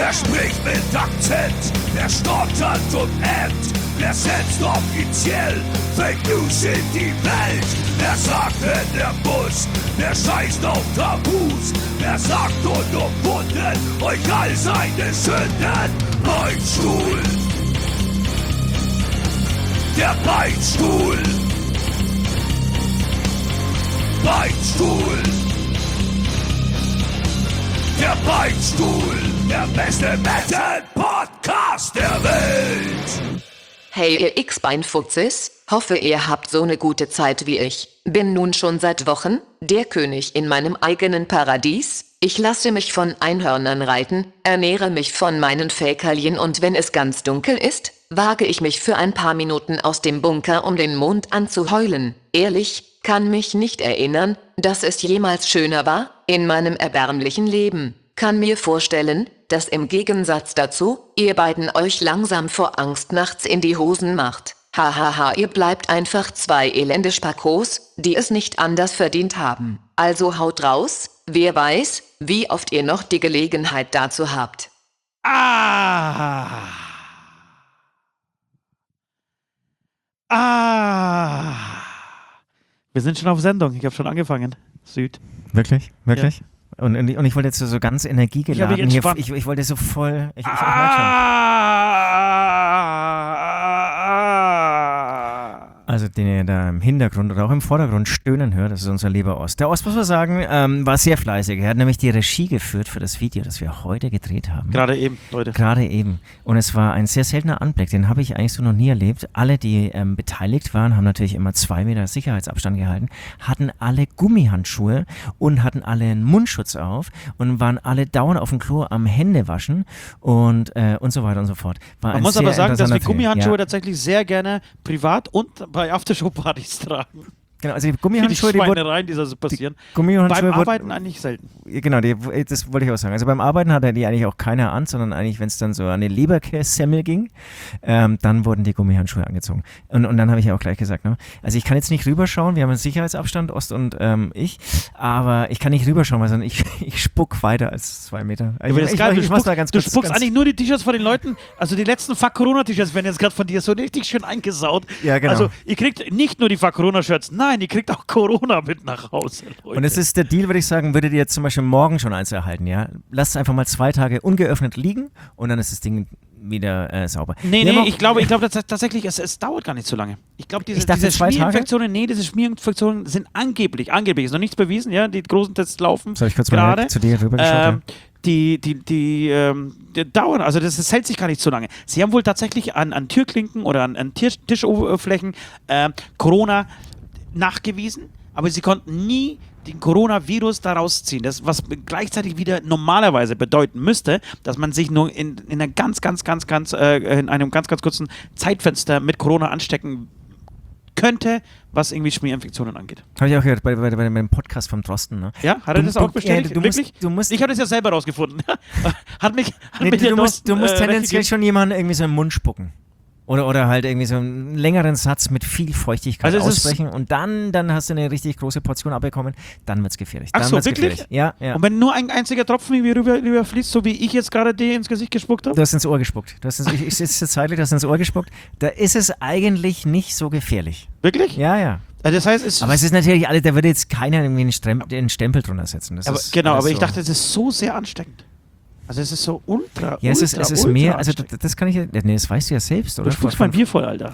Wer spricht mit Akzent? Wer stottert und ämmt? Wer setzt offiziell Fake News in die Welt? Wer sagt, wenn der Bus? Wer scheißt auf Tabus? Wer sagt unumwunden euch all seine Sünden? Beinstuhl! Der Beinstuhl! Beinstuhl! Der Beinstuhl! Der beste Metal-Podcast der Welt! Hey ihr X-Beinfuchses, hoffe ihr habt so eine gute Zeit wie ich. Bin nun schon seit Wochen der König in meinem eigenen Paradies. Ich lasse mich von Einhörnern reiten, ernähre mich von meinen Fäkalien und wenn es ganz dunkel ist, wage ich mich für ein paar Minuten aus dem Bunker, um den Mond anzuheulen. Ehrlich, kann mich nicht erinnern, dass es jemals schöner war, in meinem erbärmlichen Leben. Kann mir vorstellen, dass im Gegensatz dazu, ihr beiden euch langsam vor Angst nachts in die Hosen macht. Hahaha, ihr bleibt einfach zwei elende Spackos, die es nicht anders verdient haben. Also haut raus, wer weiß, wie oft ihr noch die Gelegenheit dazu habt. Wir sind schon auf Sendung, ich habe schon angefangen. Süd. Wirklich? Wirklich? Ja. Und ich wollte jetzt so ganz energiegeladen hier, ich wollte so voll, ich merke schon. Also den ihr da im Hintergrund oder auch im Vordergrund stöhnen hört, das ist unser lieber Ost. Der Ost, muss man sagen, war sehr fleißig. Er hat nämlich die Regie geführt für das Video, das wir heute gedreht haben. Gerade eben, Leute. Gerade eben. Und es war ein sehr seltener Anblick, den habe ich eigentlich so noch nie erlebt. Alle, die beteiligt waren, haben natürlich immer 2 Meter Sicherheitsabstand gehalten, hatten alle Gummihandschuhe und hatten alle einen Mundschutz auf und waren alle dauernd auf dem Klo am Händewaschen und so weiter und so fort. Man muss aber sagen, dass wir Gummihandschuhe tatsächlich sehr gerne privat und bei Aftershow-Partys tragen. Genau, also die Gummihandschuhe, die Schweinereien, die da so passieren. Beim Arbeiten eigentlich selten. Genau, das wollte ich auch sagen. Also beim Arbeiten hatte die eigentlich auch keiner an, sondern eigentlich, wenn es dann so an den Leberkässemmel ging, dann wurden die Gummihandschuhe angezogen. Und dann habe ich ja auch gleich gesagt, ne? Also ich kann jetzt nicht rüberschauen, wir haben einen Sicherheitsabstand, Ost und ich, aber ich kann nicht rüberschauen, weil ich spuck weiter als 2 Meter. Du spuckst eigentlich nur die T-Shirts von den Leuten, also die letzten Fuck-Corona-T-Shirts werden jetzt gerade von dir so richtig schön eingesaut. Ja, genau. Also ihr kriegt nicht nur die Fuck-Corona-Shirts, nein, ihr kriegt auch Corona mit nach Hause, Leute. Und es ist der Deal, würde ich sagen, würdet ihr jetzt zum Beispiel morgen schon eins erhalten, ja? Lasst es einfach mal 2 Tage ungeöffnet liegen und dann ist das Ding wieder sauber. Nee, ich glaube tatsächlich, es dauert gar nicht so lange. Ich glaube, diese Schmierinfektionen, diese Schmierinfektionen sind angeblich, ist noch nichts bewiesen, ja, die großen Tests laufen. Soll ich kurz mal zu dir rübergeschaut? Die dauern, also das hält sich gar nicht so lange. Sie haben wohl tatsächlich an Türklinken oder an Tischoberflächen Corona nachgewiesen, aber sie konnten nie den Coronavirus daraus ziehen. Das, was gleichzeitig wieder normalerweise bedeuten müsste, dass man sich nur in einem ganz kurzen Zeitfenster mit Corona anstecken könnte, was irgendwie Schmierinfektionen angeht. Habe ich auch gehört bei dem Podcast vom Drosten. Ne? Ja, hat er das auch bestätigt? Wirklich? Ich habe das ja selber rausgefunden. Du musst tendenziell schon jemanden irgendwie so im Mund spucken. Oder halt irgendwie so einen längeren Satz mit viel Feuchtigkeit aussprechen und dann hast du eine richtig große Portion abbekommen, dann wird's gefährlich. Ach so, wirklich? Ja. Und wenn nur ein einziger Tropfen irgendwie rüberfließt, so wie ich jetzt gerade dir ins Gesicht gespuckt habe? Du hast ins Ohr gespuckt. Ich sitze zeitlich, du hast ins Ohr gespuckt. Da ist es eigentlich nicht so gefährlich. Wirklich? Ja. Also das heißt, aber es ist natürlich, da würde jetzt keiner irgendwie einen Stempel drunter setzen. Aber ich dachte, es ist so sehr ansteckend. Also es ist so ultra, ja, es ist mehr, also das kann ich ja, nee, das weißt du ja selbst, oder? Du spuckst mein Bier voll, Alter.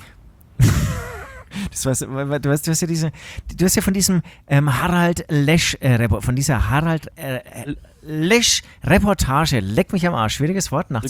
Du hast ja von diesem Harald Lesch von dieser Harald Lesch Reportage, leck mich am Arsch, schwieriges Wort, nach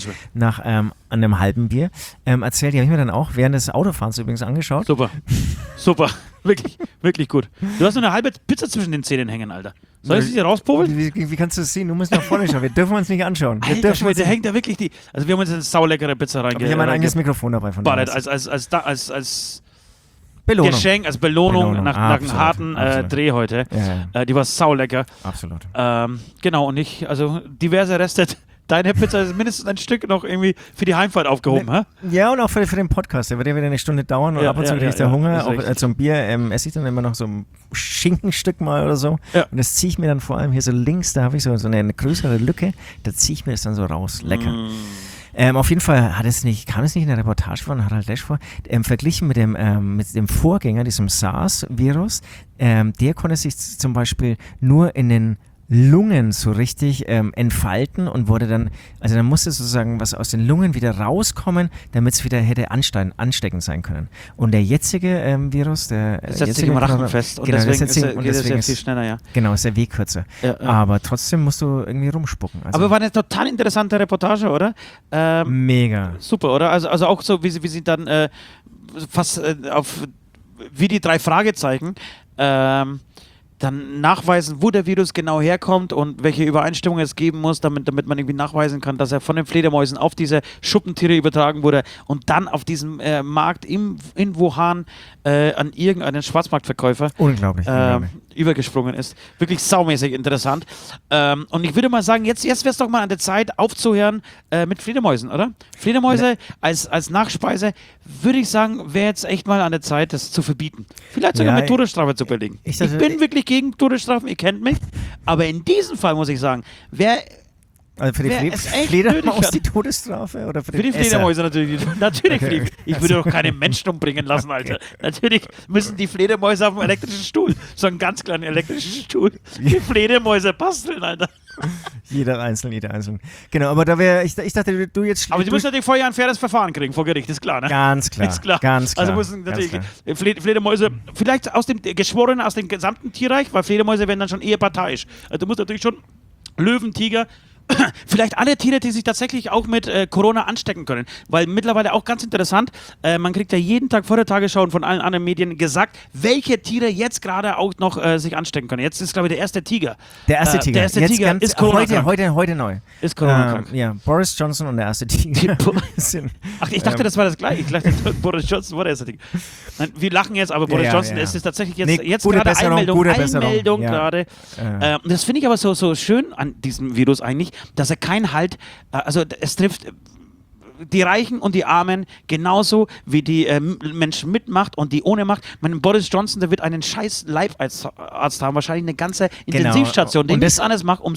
einem halben Bier, erzählt, die habe ich mir dann auch während des Autofahrens übrigens angeschaut. Super, wirklich, wirklich gut. Du hast nur eine halbe Pizza zwischen den Zähnen hängen, Alter. Soll ich sie rauspobeln? Wie kannst du das sehen? Du musst nach vorne schauen, wir dürfen uns nicht anschauen. Alter, der hängt da wirklich also wir haben uns eine sauleckere Pizza reingegeben. Ich habe mein eigenes Mikrofon dabei von dir. Als Belohnung. Geschenk, als Belohnung nach einem harten Dreh heute. Ja. Die war saulecker. Absolut. Genau, und diverse Reste deine Pizza ist mindestens ein Stück noch irgendwie für die Heimfahrt aufgehoben, hä? Ja, und auch für den Podcast. Der wird ja wieder eine Stunde dauern und Ja, ab und zu ja, kriege ich ja, da Hunger. ist Auch richtig. zum Bier esse ich dann immer noch so ein Schinkenstück mal oder so. Ja. Und das ziehe ich mir dann vor allem hier so links, da habe ich so eine größere Lücke, da ziehe ich mir das dann so raus. Lecker. Auf jeden Fall kam es nicht in der Reportage von Harald Lesch vor, verglichen mit dem Vorgänger, diesem SARS-Virus, der konnte sich zum Beispiel nur in den Lungen so richtig entfalten und wurde dann, also dann musste sozusagen was aus den Lungen wieder rauskommen, damit es wieder hätte ansteckend sein können. Und der jetzige Virus, der Das setzt sich jetzige im Rachen Corona- fest und genau, deswegen das setzt sich- geht es deswegen ja viel schneller, ja. Genau, ist der Weg kürzer. Ja. Aber trotzdem musst du irgendwie rumspucken. Also Aber war eine total interessante Reportage, oder? mega. Super, oder? Also auch so, wie sie dann fast wie die 3 Fragezeichen dann nachweisen, wo der Virus genau herkommt und welche Übereinstimmungen es geben muss, damit man irgendwie nachweisen kann, dass er von den Fledermäusen auf diese Schuppentiere übertragen wurde und dann auf diesem Markt in Wuhan an irgendeinen Schwarzmarktverkäufer Unglaublich. übergesprungen ist. Wirklich saumäßig interessant. Und ich würde mal sagen, jetzt wäre es doch mal an der Zeit, aufzuhören mit Fledermäusen, oder? Fledermäuse als Nachspeise, würde ich sagen, wäre jetzt echt mal an der Zeit, das zu verbieten. Vielleicht sogar Ja, mit Todesstrafe zu belegen. ich Ich dachte- bin wirklich gegen Todesstrafen, ihr kennt mich. Aber in diesem Fall muss ich sagen, Also für die wer es echt Fledermaus nötig hat. die Todesstrafe oder für für die den Esser? Fledermäuse natürlich. Natürlich, Okay. ich würde doch keine Menschen umbringen lassen, Alter. Natürlich müssen die Fledermäuse auf einem elektrischen Stuhl, so einen ganz kleinen elektrischen Stuhl, die Fledermäuse basteln, Alter. Jeder einzeln. Genau, aber da wäre, ich dachte, du jetzt... Aber sie müssen natürlich vorher ein faires Verfahren kriegen vor Gericht, ist klar, ne? Ganz klar, Ist klar. ganz klar. Also müssen ganz natürlich klar. Fledermäuse, vielleicht aus dem Geschworenen, aus dem gesamten Tierreich, weil Fledermäuse werden dann schon eher parteiisch. Also du musst natürlich schon Löwen, Tiger, vielleicht alle Tiere, die sich tatsächlich auch mit Corona anstecken können. Weil mittlerweile auch ganz interessant, man kriegt ja jeden Tag vor der Tagesschau und von allen anderen Medien gesagt, welche Tiere jetzt gerade auch noch sich anstecken können. Jetzt ist, glaube ich, der erste Tiger. Der erste Tiger. Der erste Jetzt Tiger ganz, ist Corona. heute neu. Ist Corona-krank. Ja, Boris Johnson und der erste Tiger. sind, Ach, ich dachte, das war das gleiche. Ich dachte, Boris Johnson war der erste Tiger. Nein, wir lachen jetzt, aber Boris Ja, Johnson ja. ist tatsächlich jetzt, Nee, jetzt gute gerade Besserung, gute Besserung. Einmeldung Ja. gerade. Und das finde ich aber so schön an diesem Virus eigentlich, dass er keinen Halt, also es trifft die Reichen und die Armen genauso wie die Menschen mit Macht und die ohne Macht. Boris Johnson, der wird einen scheiß Leibarzt haben, wahrscheinlich eine ganze Intensivstation, die Und nichts das- anderes macht,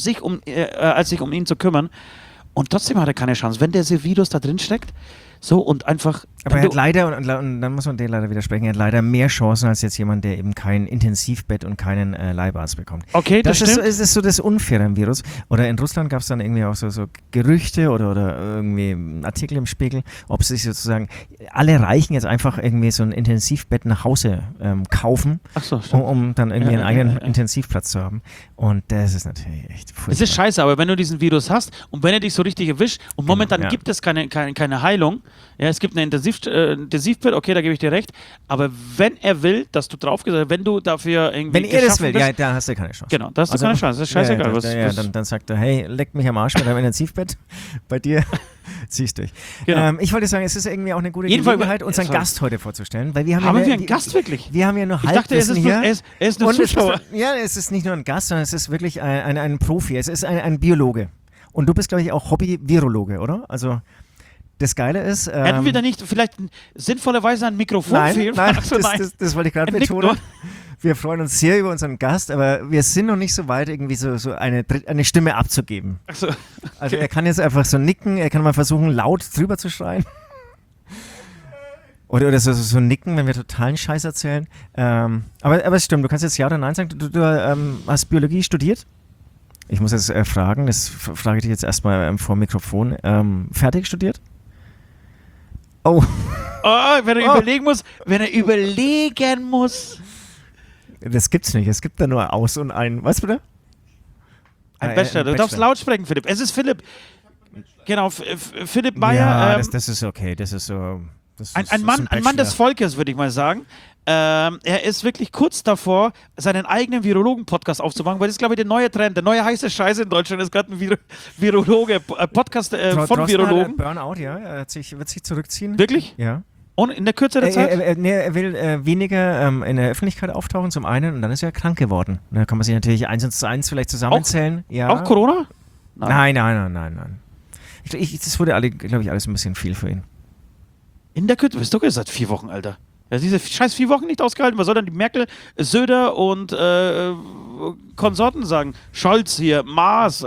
als sich um ihn zu kümmern. Und trotzdem hat er keine Chance. Wenn der Virus da drin steckt, so und einfach. Aber er du- hat leider, und dann muss man dir leider widersprechen, er hat leider mehr Chancen als jetzt jemand, der eben kein Intensivbett und keinen Leibarzt bekommt. Okay, das ist, stimmt. ist so das Unfaire am Virus. Oder in Russland gab es dann irgendwie auch so Gerüchte oder irgendwie Artikel im Spiegel, ob sich sozusagen alle Reichen jetzt einfach irgendwie so ein Intensivbett nach Hause kaufen, Ach so, stimmt. um dann irgendwie Ja, einen eigenen ja. Intensivplatz zu haben. Und das ist natürlich echt furchtbar. Es ist scheiße, aber wenn du diesen Virus hast und wenn er dich so richtig erwischt und momentan ja. gibt es keine Heilung, ja, es gibt eine Intensivbett, okay, da gebe ich dir recht, aber wenn er will, dass du draufgesetzt, wenn du dafür irgendwie Wenn er das geschaffen will, bist, ja, da hast du keine Chance. genau, da hast du keine Chance, das ist scheißegal. Dann sagt er, hey, leck mich am Arsch mit deinem Intensivbett. Bei dir ziehst du durch. Genau. Ich wollte sagen, es ist irgendwie auch eine gute Jedenfalls- Gelegenheit, unseren sorry. Gast heute vorzustellen, weil wir haben, Haben ja, wir einen Gast wirklich? Wir haben ja nur Ich dachte, er ist, Halbwissen hier. er ist nur Und es Zuschauer. ist, ja, es ist nicht nur ein Gast, sondern es ist wirklich ein Profi. Es ist ein Biologe. Und du bist, glaube ich, auch Hobby-Virologe, oder? Also das Geile ist... Hätten wir da nicht vielleicht sinnvollerweise ein Mikrofon Nein, fehlen? nein, Ach so, das wollte ich gerade Er nickt betonen. nur. Wir freuen uns sehr über unseren Gast, aber wir sind noch nicht so weit, irgendwie so eine Stimme abzugeben. Ach so. Also er kann jetzt einfach so nicken, er kann mal versuchen, laut drüber zu schreien. Oder so nicken, wenn wir totalen Scheiß erzählen. Aber es stimmt, du kannst jetzt Ja oder Nein sagen. Du hast Biologie studiert? Ich muss jetzt fragen, das frage ich dich jetzt erstmal vor dem Mikrofon. Fertig studiert? Oh. Oh, wenn er überlegen muss. Das gibt's nicht. Es gibt da nur Aus und ein. Was bitte? Ein Bachelor. Du darfst laut sprechen, Philipp. Es ist Philipp. Genau, Philipp Meyer. Ja, das ist okay. Das ist so. Ein Mann des Volkes, würde ich mal sagen. Er ist wirklich kurz davor, seinen eigenen Virologen-Podcast aufzumachen, weil das ist, glaube ich, der neue Trend. Der neue heiße Scheiß in Deutschland ist gerade ein Podcast von Virologen. Burnout, ja. Er wird sich zurückziehen. Wirklich? Ja. Und in der Kürze der Zeit? Er will weniger in der Öffentlichkeit auftauchen, zum einen, und dann ist er krank geworden. Da kann man sich natürlich 1 und 1 vielleicht zusammenzählen. Ja. Auch Corona? Nein. Das wurde glaube ich, alles ein bisschen viel für ihn. In der Küche, bist du jetzt seit 4 Wochen, Alter. Ja, diese scheiß 4 Wochen nicht ausgehalten. Was soll dann die Merkel, Söder und Konsorten sagen? Scholz hier, Maas,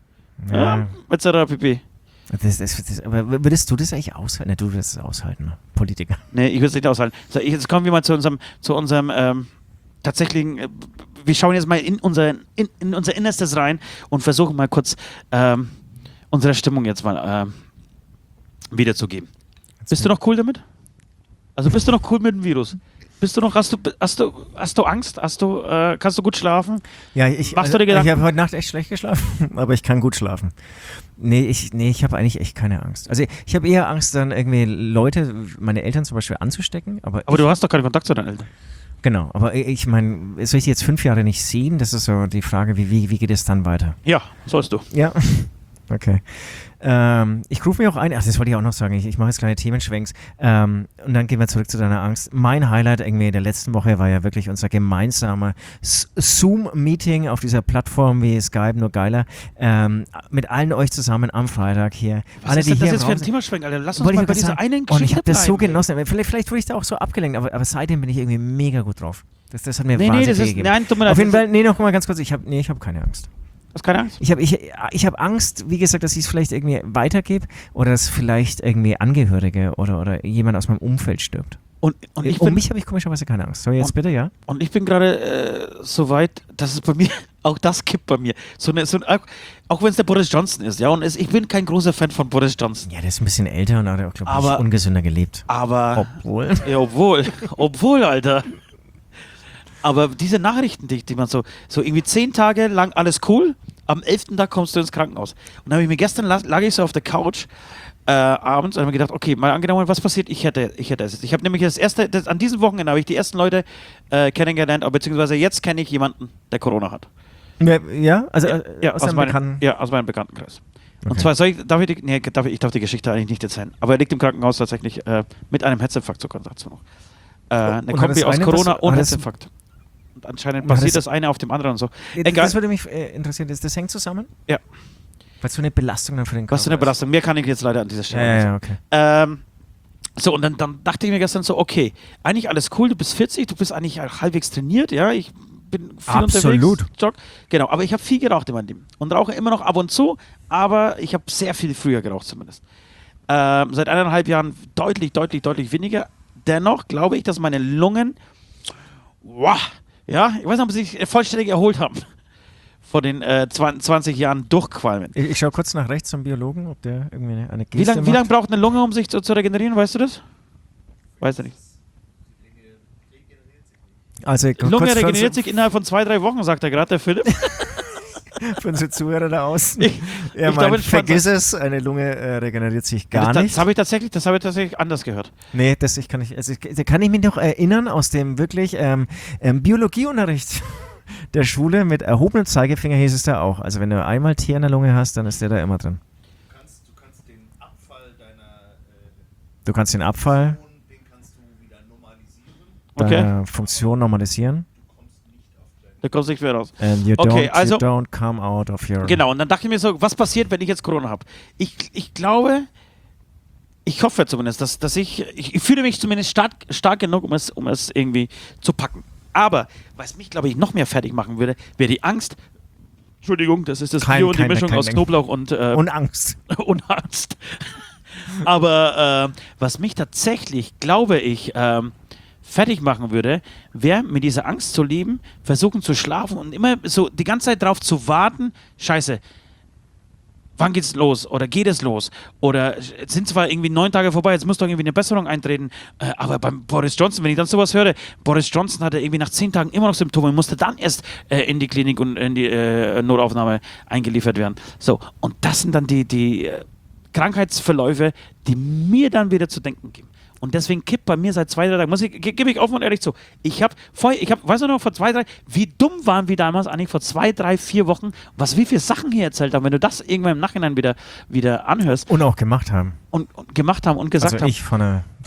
etc. pp. Aber würdest du das eigentlich aushalten? Ne, du würdest es aushalten, ne? Politiker. Nee, ich würde es nicht aushalten. So, jetzt kommen wir mal zu unserem tatsächlichen, wir schauen jetzt mal in unser Innerstes rein und versuchen mal kurz unsere Stimmung jetzt mal wiederzugeben. Bist du noch cool damit? Also bist du noch cool mit dem Virus? Hast du Angst? Kannst du gut schlafen? Ja, Machst du dir Gedanken? Ich habe heute Nacht echt schlecht geschlafen, aber ich kann gut schlafen. Nee, ich habe eigentlich echt keine Angst. Also ich habe eher Angst, dann irgendwie Leute, meine Eltern zum Beispiel anzustecken. Aber du hast doch keinen Kontakt zu deinen Eltern. Genau, aber ich meine, soll ich die jetzt 5 Jahre nicht sehen? Das ist so die Frage, wie geht es dann weiter? Ja, sollst du. Ja, okay. Ich rufe mir auch ein, das wollte ich auch noch sagen, ich mache jetzt kleine Themenschwenks und dann gehen wir zurück zu deiner Angst. Mein Highlight irgendwie der letzten Woche war ja wirklich unser gemeinsamer Zoom-Meeting auf dieser Plattform wie Skype, nur geiler, mit allen euch zusammen am Freitag hier. Was ist denn das jetzt für ein Themenschwenk, Alter? Lass uns mal bei dieser einen Geschichte und ich habe das so bleiben, genossen, vielleicht wurde ich da auch so abgelenkt, aber seitdem bin ich irgendwie mega gut drauf. Das hat mir wahnsinnig viel gegeben. Nein, tut mir leid. Auf jeden Fall, noch mal ganz kurz, ich habe keine Angst. Hast keine Angst? Ich hab Angst, wie gesagt, dass ich es vielleicht irgendwie weitergebe oder dass vielleicht irgendwie Angehörige oder jemand aus meinem Umfeld stirbt. Und mich habe ich komischerweise keine Angst. So, jetzt bitte, ja? Und ich bin gerade so weit, dass es bei mir, auch das kippt bei mir. Auch wenn es der Boris Johnson ist, ja, und ich bin kein großer Fan von Boris Johnson. Ja, der ist ein bisschen älter und hat auch, glaube ich, ungesünder gelebt. Aber. Obwohl. Ja, obwohl, Alter. Aber diese Nachrichten, die man so irgendwie 10 Tage lang alles cool, am 11. Tag kommst du ins Krankenhaus. Und dann habe ich mir gestern, lag ich so auf der Couch abends und habe mir gedacht, okay, mal angenommen, was passiert, ich hätte es jetzt. Ich habe nämlich an diesem Wochenende habe ich die ersten Leute kennengelernt, beziehungsweise jetzt kenne ich jemanden, der Corona hat. Ja? Also aus meinem Bekanntenkreis. Okay. Und zwar ich darf die Geschichte eigentlich nicht erzählen, aber er liegt im Krankenhaus tatsächlich mit einem Herzinfarkt sogar dazu noch. Eine Kombi aus Corona und Herzinfarkt. Und anscheinend passiert das eine auf dem anderen und so. Egal. Das würde mich interessieren, das hängt zusammen? Ja. Weil so eine Belastung dann für den Körper. Was für eine Belastung? Mehr kann ich jetzt leider an dieser Stelle nicht sagen. Ja, okay. So, und dann dachte ich mir gestern so, okay, eigentlich alles cool, du bist 40, du bist eigentlich halbwegs trainiert, ja, ich bin viel Absolut. Unterwegs. Genau, aber ich habe viel geraucht in meinem Leben und rauche immer noch ab und zu, aber ich habe sehr viel früher geraucht zumindest. Seit 1,5 Jahren deutlich weniger. Dennoch glaube ich, dass meine Lungen, ich weiß nicht, ob sie sich vollständig erholt haben vor den 20 Jahren Durchqualmen. Ich schaue kurz nach rechts zum Biologen, ob der irgendwie eine Geste macht. Wie lange braucht eine Lunge, um sich zu regenerieren, weißt du das? Weiß ich nicht. Also, die Lunge regeneriert sich innerhalb von 2-3 Wochen, sagt er gerade, der Philipp. Für unsere Zuhörer da außen. Vergiss es, eine Lunge regeneriert sich gar nicht. Das habe ich tatsächlich anders gehört. Nee, da kann ich mich noch erinnern aus dem wirklich Biologieunterricht der Schule mit erhobenem Zeigefinger hieß es da auch. Also wenn du einmal Tier in der Lunge hast, dann ist der da immer drin. Du kannst den Abfall Du kannst den Abfall den kannst du wieder normalisieren. Deine Funktion normalisieren. Da kommst du nicht mehr raus. And you don't come out of your... Genau, und dann dachte ich mir so, was passiert, wenn ich jetzt Corona habe? Ich glaube, ich hoffe zumindest, dass ich fühle mich zumindest stark genug, um es irgendwie zu packen. Aber, was mich, glaube ich, noch mehr fertig machen würde, wäre die Angst. Entschuldigung, das ist das Bio und die Mischung aus Knoblauch und Angst. Und Angst. Aber was mich tatsächlich, glaube ich, fertig machen würde, wäre mit dieser Angst zu leben, versuchen zu schlafen und immer so die ganze Zeit darauf zu warten, scheiße, wann geht's los oder geht es los oder sind zwar irgendwie 9 Tage vorbei, jetzt muss doch irgendwie eine Besserung eintreten, aber beim Boris Johnson, wenn ich dann sowas höre, Boris Johnson hatte irgendwie nach 10 Tagen immer noch Symptome und musste dann erst in die Klinik und in die Notaufnahme eingeliefert werden. So, und das sind dann die Krankheitsverläufe, die mir dann wieder zu denken geben. Und deswegen kippt bei mir seit 2-3 Tagen, gebe ich offen und ehrlich zu, weißt du noch, vor 2-3, wie dumm waren wir damals eigentlich vor 2-3-4 Wochen, wie viele Sachen hier erzählt haben, wenn du das irgendwann im Nachhinein wieder anhörst. Und auch gemacht haben. Und gemacht haben und gesagt haben. Also ich vorne dran.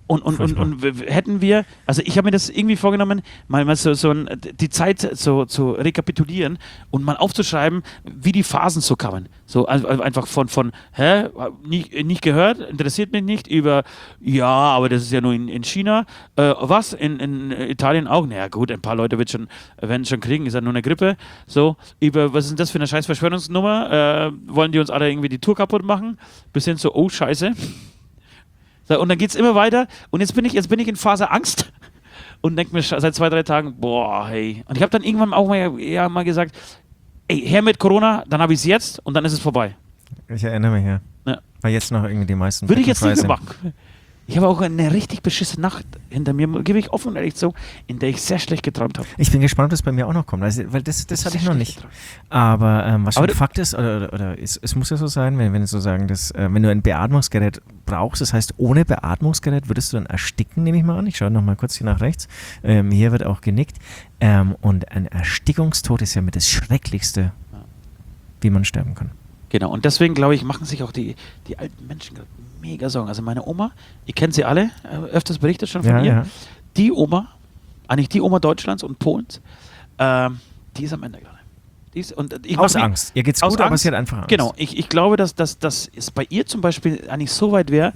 hätten wir, also ich habe mir das irgendwie vorgenommen, mal die Zeit zu rekapitulieren und mal aufzuschreiben, wie die Phasen so kamen. So einfach von nicht gehört, interessiert mich nicht, über, ja, aber das ist ja nur in China, was, in Italien auch, naja gut, ein paar Leute werden schon kriegen, ist ja nur eine Grippe, so, über, was ist denn das für eine scheiß Verschwörungsnummer, wollen die uns alle irgendwie die Tour kaputt machen, bis hin zu, oh scheiße. So, und dann geht es immer weiter und jetzt bin ich in Phase Angst und denke mir seit 2-3 Tagen, boah, hey. Und ich habe dann irgendwann auch mal gesagt, ey, her mit Corona, dann habe ich es jetzt und dann ist es vorbei. Ich erinnere mich, ja. Weil jetzt noch irgendwie die meisten Würde ich jetzt nicht sind. mehr machen. Ich habe auch eine richtig beschissene Nacht hinter mir, gebe ich offen und ehrlich zu, in der ich sehr schlecht geträumt habe. Ich bin gespannt, ob das bei mir auch noch kommt, also, weil das hatte ich noch nicht. Aber was schon Fakt ist, oder es muss ja so sein, wenn wir so sagen, dass wenn du ein Beatmungsgerät brauchst, das heißt, ohne Beatmungsgerät würdest du dann ersticken, nehme ich mal an. Ich schaue nochmal kurz hier nach rechts. Hier wird auch genickt. Und ein Erstickungstod ist ja mit das Schrecklichste, wie man sterben kann. Genau, und deswegen, glaube ich, machen sich auch die alten Menschen gerade mega Sorgen. Also meine Oma, ihr kennt sie alle, öfters berichtet schon von ihr. Ja. Die Oma, eigentlich die Oma Deutschlands und Polens, die ist am Ende gerade. Aus Angst. Ihr geht's gut, aber sie hat einfach Angst. Genau, ich glaube, dass es bei ihr zum Beispiel eigentlich so weit wäre,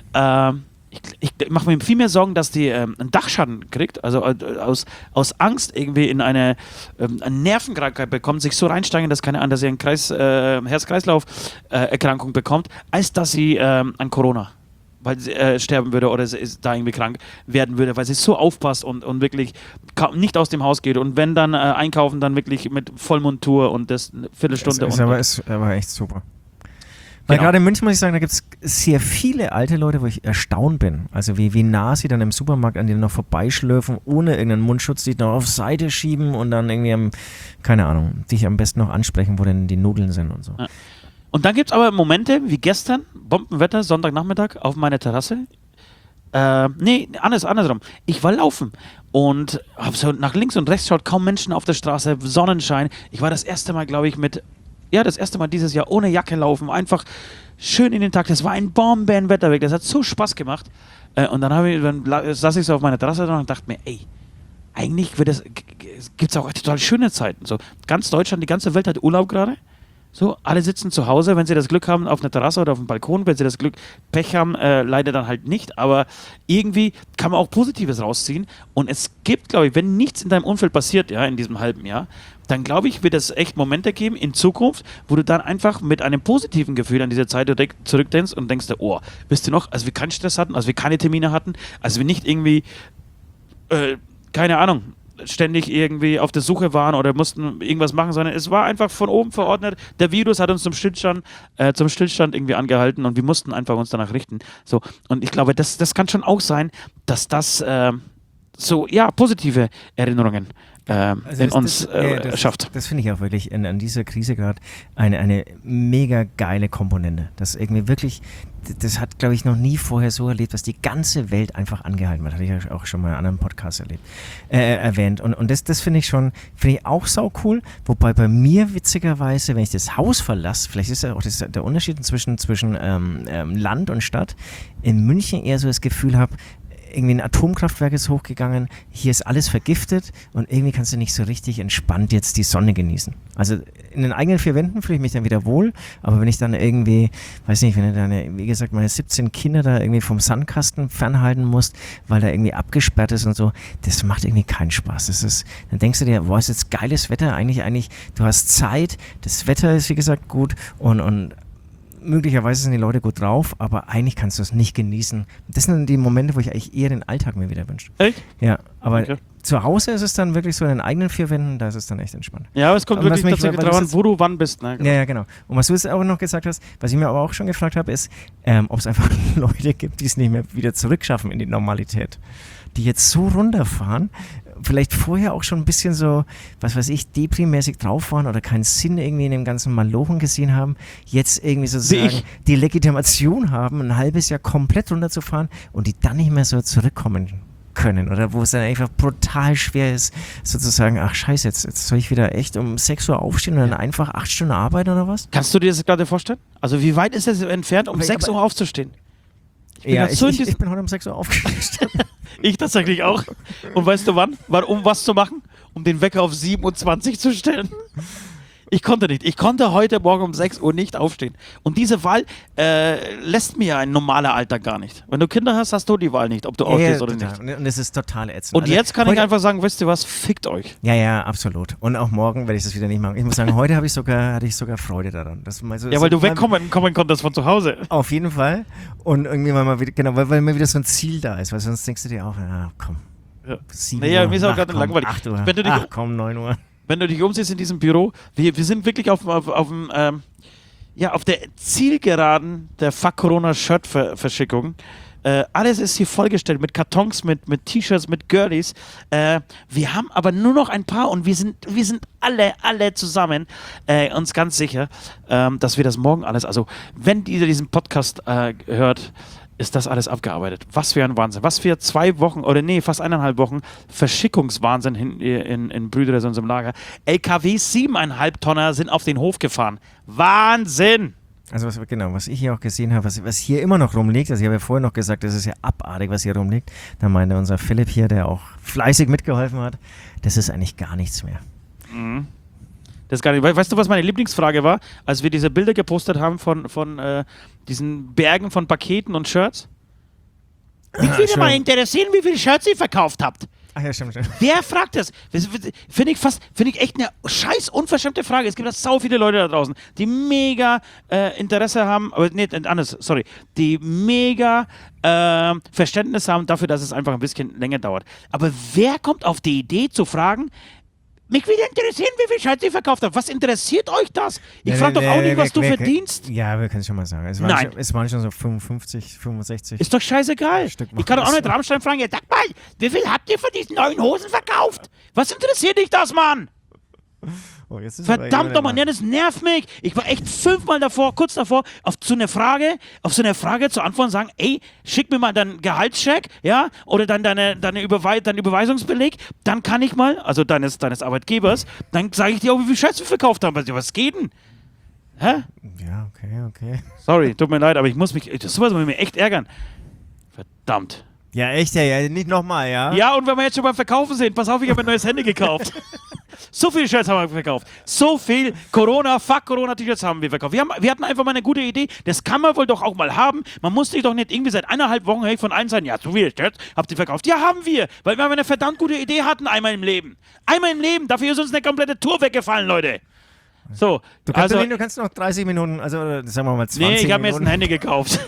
ich mache mir viel mehr Sorgen, dass die einen Dachschaden kriegt, also aus Angst irgendwie in eine Nervenkrankheit bekommt, sich so reinsteigen, dass sie eine Herz-Kreislauf-Erkrankung bekommt, als dass sie an Corona, weil sie sterben würde oder sie da irgendwie krank werden würde, weil sie so aufpasst und wirklich nicht aus dem Haus geht und wenn dann einkaufen, dann wirklich mit Vollmontur und das eine Viertelstunde. Ist aber echt super. Weil gerade in München muss ich sagen, da gibt es sehr viele alte Leute, wo ich erstaunt bin. Also wie nah sie dann im Supermarkt an denen noch vorbeischlürfen, ohne irgendeinen Mundschutz, die noch auf Seite schieben und dann irgendwie, keine Ahnung, dich am besten noch ansprechen, wo denn die Nudeln sind und so. Ja. Und dann gibt es aber Momente, wie gestern, Bombenwetter, Sonntagnachmittag auf meiner Terrasse. Andersrum. Ich war laufen und habe so nach links und rechts schaut, kaum Menschen auf der Straße, Sonnenschein. Ich war das erste Mal, glaube ich, das erste Mal dieses Jahr ohne Jacke laufen, einfach schön in den Tag. Das war ein Bombenwetter weg, das hat so Spaß gemacht. Und dann saß ich so auf meiner Terrasse und dachte mir, ey, eigentlich gibt es auch total schöne Zeiten. So, ganz Deutschland, die ganze Welt hat Urlaub gerade. So, alle sitzen zu Hause, wenn sie das Glück haben, auf einer Terrasse oder auf dem Balkon, wenn sie das Pech haben, leider dann halt nicht, aber irgendwie kann man auch Positives rausziehen und es gibt, glaube ich, wenn nichts in deinem Umfeld passiert, ja, in diesem halben Jahr, dann glaube ich, wird es echt Momente geben in Zukunft, wo du dann einfach mit einem positiven Gefühl an diese Zeit zurückdenkst und denkst, oh, wisst ihr noch, als wir keinen Stress hatten, als wir keine Termine hatten, als wir nicht irgendwie, keine Ahnung, ständig irgendwie auf der Suche waren oder mussten irgendwas machen, sondern es war einfach von oben verordnet. Der Virus hat uns zum Stillstand irgendwie angehalten und wir mussten einfach uns danach richten. So, und ich glaube, das kann schon auch sein, dass das positive Erinnerungen in uns schafft. Das finde ich auch wirklich an dieser Krise gerade eine mega geile Komponente. Das irgendwie wirklich, das hat, glaube ich, noch nie vorher so erlebt, dass die ganze Welt einfach angehalten wird. Hatte ich ja auch schon mal in einem anderen Podcast erwähnt. Und das finde ich auch sau cool. Wobei bei mir witzigerweise, wenn ich das Haus verlasse, vielleicht ist ja auch der Unterschied zwischen Land und Stadt, in München eher so das Gefühl habe, irgendwie ein Atomkraftwerk ist hochgegangen, hier ist alles vergiftet und irgendwie kannst du nicht so richtig entspannt jetzt die Sonne genießen. Also in den eigenen 4 Wänden fühle ich mich dann wieder wohl, aber wenn ich dann irgendwie, weiß nicht, wenn du dann, wie gesagt, meine 17 Kinder da irgendwie vom Sandkasten fernhalten musst, weil da irgendwie abgesperrt ist und so, das macht irgendwie keinen Spaß. Dann denkst du dir, boah, ist jetzt geiles Wetter, eigentlich, du hast Zeit, das Wetter ist wie gesagt gut und möglicherweise sind die Leute gut drauf, aber eigentlich kannst du es nicht genießen. Das sind die Momente, wo ich eigentlich eher den Alltag mir wieder wünsche. Echt? Ja, aber zu Hause ist es dann wirklich so in den eigenen 4 Wänden, da ist es dann echt entspannt. Ja, aber es kommt wirklich tatsächlich drauf an, wo du wann bist. Ne? Ja, genau. Und was du jetzt auch noch gesagt hast, was ich mir aber auch schon gefragt habe, ist, ob es einfach Leute gibt, die es nicht mehr wieder zurückschaffen in die Normalität. Die jetzt so runterfahren, vielleicht vorher auch schon ein bisschen so, was weiß ich, deprimäßig drauf waren oder keinen Sinn irgendwie in dem ganzen Malochen gesehen haben, jetzt irgendwie sozusagen die Legitimation haben, ein halbes Jahr komplett runterzufahren und die dann nicht mehr so zurückkommen können oder wo es dann einfach brutal schwer ist, sozusagen, ach scheiße, jetzt soll ich wieder echt um 6 Uhr aufstehen und dann einfach 8 Stunden arbeiten oder was? Kannst du dir das gerade vorstellen? Also wie weit ist es entfernt, um 6 Uhr aufzustehen? Ich bin heute um 6 Uhr aufgestanden. Ich tatsächlich auch. Und weißt du wann? Um was zu machen? Um den Wecker auf 27 zu stellen. Ich konnte nicht. Ich konnte heute Morgen um 6 Uhr nicht aufstehen. Und diese Wahl lässt mir ein normaler Alltag gar nicht. Wenn du Kinder hast, hast du die Wahl nicht, ob du aufstehst oder total. nicht. Und es ist total ätzend. Und jetzt kann ich einfach sagen, wisst ihr was, fickt euch. Ja, absolut. Und auch morgen werde ich das wieder nicht machen. Ich muss sagen, heute hatte ich sogar Freude daran. Das mal so, Ja, weil du wegkommen konntest von zu Hause. Auf jeden Fall. Und irgendwie mal wieder, genau, weil mir wieder so ein Ziel da ist, weil sonst denkst du dir auch, komm, 7 naja, Uhr, mir ist auch gerade langweilig. 8 Uhr, Wenn du dich, 9 Uhr. Wenn du dich umsiehst in diesem Büro, wir sind wirklich auf der Zielgeraden der Fuck-Corona-Shirt-Verschickung. Alles ist hier vollgestellt mit Kartons, mit T-Shirts, mit Girlies. Wir haben aber nur noch ein paar und wir sind alle zusammen uns ganz sicher, dass wir das morgen alles, also wenn ihr diesen Podcast hört, ist das alles abgearbeitet. Was für ein Wahnsinn. Was für 2 Wochen, oder nee, fast 1,5 Wochen Verschickungswahnsinn in Brüderes unserem Lager. LKWs 7,5 Tonner sind auf den Hof gefahren. Wahnsinn! Also was ich hier auch gesehen habe, was hier immer noch rumliegt, also ich habe ja vorher noch gesagt, das ist ja abartig, was hier rumliegt. Da meinte unser Philipp hier, der auch fleißig mitgeholfen hat, das ist eigentlich gar nichts mehr. Mhm. Das ist gar nicht. Weißt du, was meine Lieblingsfrage war, als wir diese Bilder gepostet haben von diesen Bergen von Paketen und Shirts? Mich würde mal interessieren, wie viele Shirts ihr verkauft habt. Ach ja, stimmt. Wer fragt das? Finde ich echt eine scheiß unverschämte Frage. Es gibt da sau viele Leute da draußen, die mega Interesse haben, aber nee, anders, sorry, die mega Verständnis haben dafür, dass es einfach ein bisschen länger dauert. Aber wer kommt auf die Idee zu fragen, mich würde interessieren, wie viel Shirts ihr verkauft habt. Was interessiert euch das? Ich frage doch auch nicht, was du verdienst. Ja, wir können es schon mal sagen. Es waren schon so 55, 65. Ist doch scheißegal. Ich kann doch auch nicht Rammstein fragen, ja, sag mal, wie viel habt ihr von diesen neuen Hosen verkauft? Was interessiert dich das, Mann? Oh, verdammt nochmal, ja, das nervt mich. Ich war echt 5-mal kurz davor, auf so eine Frage zu antworten und sagen, ey, schick mir mal deinen Gehaltscheck, ja, oder dann deinen Überweisungsbeleg, dann kann ich mal, also deines Arbeitgebers, dann sage ich dir auch, wie viel Scheiß wir verkauft haben. Was geht denn? Hä? Ja, okay. Sorry, tut mir leid, aber sowas muss mich echt ärgern. Verdammt. Ja, echt, ja, nicht nochmal, ja? Ja, und wenn wir jetzt schon beim Verkaufen sind, pass auf, ich habe ein neues Handy gekauft. So viele Shirts haben wir verkauft. So viel Fuck-Corona-T-Shirts haben wir verkauft. Wir hatten einfach mal eine gute Idee. Das kann man wohl doch auch mal haben. Man muss sich doch nicht irgendwie seit 1,5 Wochen von allen sagen, ja, so viele Shirts habt ihr verkauft. Ja, haben wir, weil wir eine verdammt gute Idee hatten einmal im Leben. Einmal im Leben. Dafür ist uns eine komplette Tour weggefallen, Leute. So, du kannst noch 30 Minuten, also sagen wir mal 20 Minuten. Nee, ich habe mir jetzt ein Handy gekauft.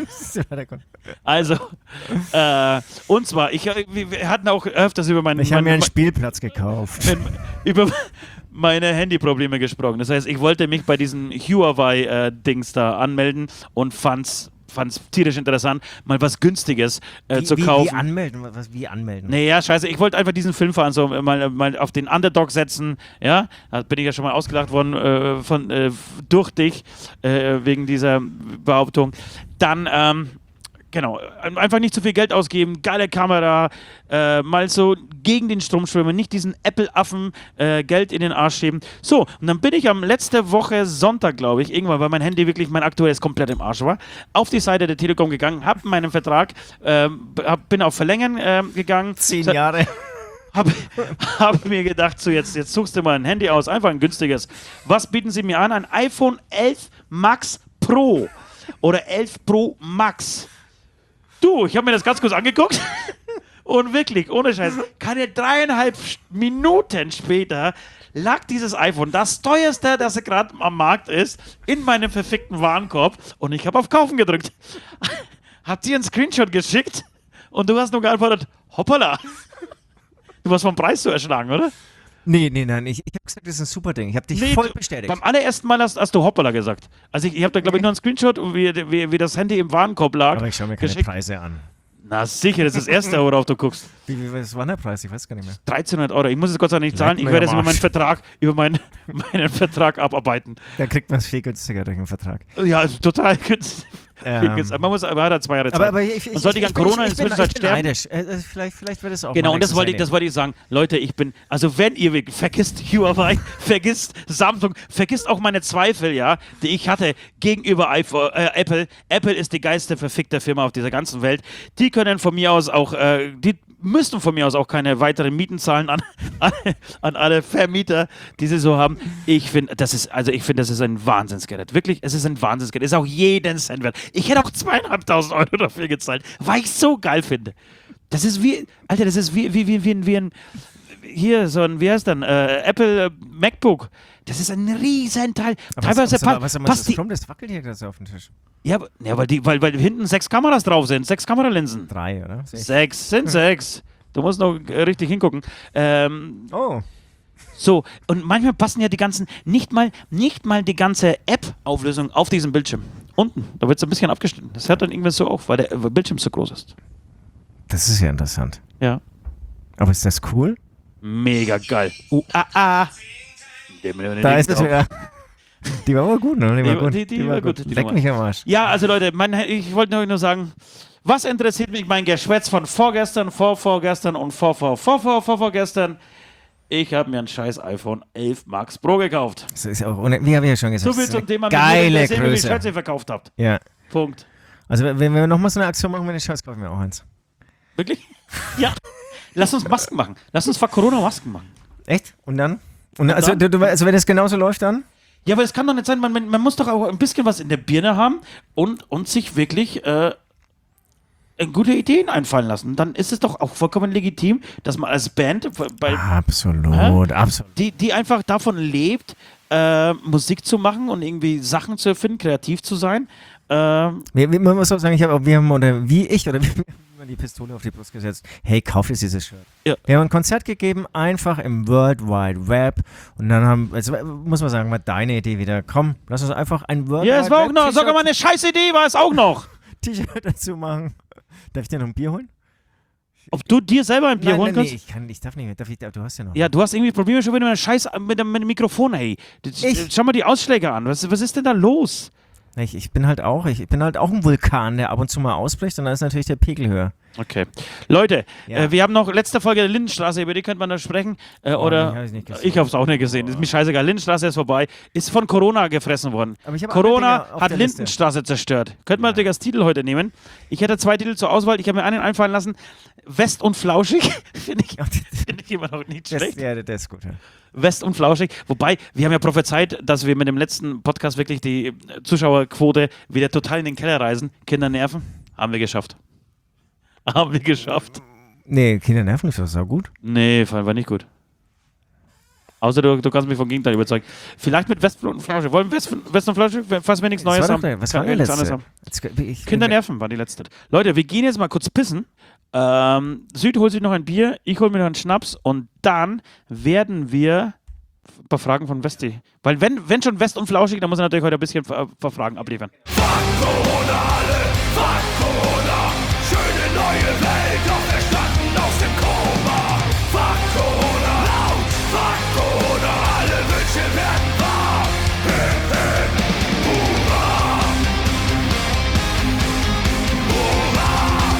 Also, und zwar, wir hatten auch öfters über Ich habe mir einen Spielplatz gekauft. Über meine Handyprobleme gesprochen. Das heißt, ich wollte mich bei diesen Huawei-Dings da anmelden und fand's tierisch interessant, mal was Günstiges zu kaufen. Wie anmelden? Naja, scheiße, ich wollte einfach diesen Film fahren, so mal auf den Underdog setzen, ja, da bin ich ja schon mal ausgelacht worden durch dich, wegen dieser Behauptung. Dann, genau, einfach nicht zu viel Geld ausgeben, geile Kamera, mal so gegen den Strom schwimmen, nicht diesen Apple-Affen Geld in den Arsch schieben. So, und dann bin ich letzte Woche Sonntag, glaube ich, irgendwann, weil mein Handy wirklich, mein aktuelles komplett im Arsch war, auf die Seite der Telekom gegangen, habe meinen Vertrag, bin auf Verlängern gegangen. 10 Jahre. Hab mir gedacht, so jetzt suchst du mal ein Handy aus, einfach ein günstiges. Was bieten sie mir an? Ein iPhone 11 Max Pro oder 11 Pro Max. Du, ich habe mir das ganz kurz angeguckt und wirklich, ohne Scheiß, keine 3,5 Minuten später lag dieses iPhone, das teuerste, das gerade am Markt ist, in meinem verfickten Warenkorb und ich habe auf Kaufen gedrückt. Hab dir einen Screenshot geschickt und du hast nur geantwortet, hoppala. Du warst vom Preis so erschlagen, oder? Nee, nein, ich habe gesagt, das ist ein super Ding. Ich habe dich voll bestätigt. Beim allerersten Mal hast du hoppala gesagt. Also ich habe da, glaube ich, nur einen Screenshot, wie das Handy im Warenkorb lag. Aber ich schaue mir keine Preise an. Na sicher, das ist das Erste, worauf du guckst. Was war der Preis? Ich weiß gar nicht mehr. 1300 €. Ich muss es Gott sei Dank nicht zahlen. Ich werde es über meinen Vertrag abarbeiten. Da kriegt man es viel günstiger durch den Vertrag. Ja, also total günstig. Man hat da 2 Jahre Zeit. Aber und sollte ich an Corona inzwischen sterben? Neidisch. Vielleicht wird es auch Genau, mal und das wollte ich sagen. Leute, also wenn ihr vergisst Huawei, vergisst Samsung, vergisst auch meine Zweifel, ja, die ich hatte gegenüber Apple. Apple ist die geilste verfickte Firma auf dieser ganzen Welt. Die können von mir aus auch, die müssten von mir aus auch keine weiteren Mieten zahlen an alle Vermieter, die sie so haben. Ich finde, das ist ein Wahnsinnsgerät. Wirklich, es ist ein Wahnsinnsgerät. Ist auch jeden Cent wert. Ich hätte auch 2.500 Euro dafür gezahlt, weil ich es so geil finde. Das ist wie ein, hier, so ein, wie heißt dann, Apple MacBook. Das ist ein Riesenteil. Teilweise passt die... Das wackelt hier gerade so auf den Tisch. Ja, weil hinten 6 Kameras drauf sind, 6 Kameralinsen. 3, oder? 6 sind 6. Du musst noch richtig hingucken. Oh. So, und manchmal passen ja die ganzen, nicht mal die ganze App-Auflösung auf diesem Bildschirm. Unten, da wird es ein bisschen abgeschnitten. Das hört dann irgendwann so auf, weil der Bildschirm zu groß ist. Das ist ja interessant. Ja. Aber ist das cool? Mega geil. Da ist es wieder. Die war aber gut, ne? Die war gut. Leck mich am Arsch. Ja, also Leute, ich wollte nur sagen, was interessiert mich mein Geschwätz von vorgestern, vorvorgestern und vorvorgestern? Ich habe mir ein scheiß iPhone 11 Max Pro gekauft. Das ist auch, wie habe ich ja schon gesagt, so viel zum Thema, geile wie Größe. Scheiße ihr verkauft habt. Ja. Punkt. Also wenn wir nochmal so eine Aktion machen, wenn ich Scheiß, kaufe ich mir auch eins. Wirklich? Ja. Lass uns Masken machen. Lass uns vor Corona Masken machen. Echt? Und dann? Also wenn das genauso läuft, dann? Ja, aber es kann doch nicht sein, man muss doch auch ein bisschen was in der Birne haben und sich wirklich gute Ideen einfallen lassen. Dann ist es doch auch vollkommen legitim, dass man als Band absolut. Die einfach davon lebt, Musik zu machen und irgendwie Sachen zu erfinden, kreativ zu sein. Man muss auch sagen, wir haben die Pistole auf die Brust gesetzt. Hey, kauf jetzt dieses Shirt. Ja. Wir haben ein Konzert gegeben, einfach im World Wide Web. Und dann muss man sagen, mal deine Idee wieder. Komm, lass uns einfach ein World Wide Web. Ja, es war auch noch, sogar mal eine scheiß Idee war es auch noch. T-Shirt dazu machen. Darf ich dir noch ein Bier holen? Ob du dir selber ein Bier holen kannst? Ich darf nicht mehr. Du hast ja noch. Ja, du hast irgendwie Probleme schon wieder mit dem Mikrofon, hey. Schau mal die Ausschläge an. Was ist denn da los? Ich bin halt auch ein Vulkan, der ab und zu mal ausbricht und dann ist natürlich der Pegel höher. Okay. Leute, wir haben noch letzte Folge der Lindenstraße, über die könnte man da sprechen. Oder ich habe es auch nicht gesehen. Ist mir scheißegal. Lindenstraße ist vorbei. Ist von Corona gefressen worden. Corona hat Lindenstraße zerstört. Könnte man natürlich als Titel heute nehmen. Ich hätte 2 Titel zur Auswahl. Ich habe mir einen einfallen lassen. West und Flauschig. Finde ich immer noch nicht schlecht. Das ist gut, ja. West und Flauschig. Wobei, wir haben ja prophezeit, dass wir mit dem letzten Podcast wirklich die Zuschauerquote wieder total in den Keller reisen. Kinder nerven. Haben wir geschafft. Nee, Kinder nerven ist doch gut. Nee, war nicht gut. Außer du kannst mich vom Gegenteil überzeugen. Vielleicht mit West und Flauschig. Wollen wir West und Flauschig, falls wir nichts Neues haben? Was war die letzte? Kinder nerven war die letzte. Leute, wir gehen jetzt mal kurz pissen. Süd holt sich noch ein Bier, ich hole mir noch einen Schnaps und dann werden wir ein paar Fragen von Westi. Weil wenn schon West und Flauschig, dann muss er natürlich heute ein bisschen ein paar Fragen abliefern. Fuck Corona alle, fuck Corona, schöne neue Welt, auferstanden aus dem Koma. Fuck Corona, laut, fuck Corona, alle Wünsche werden wahr. Hip, hip, hurra. Hurra.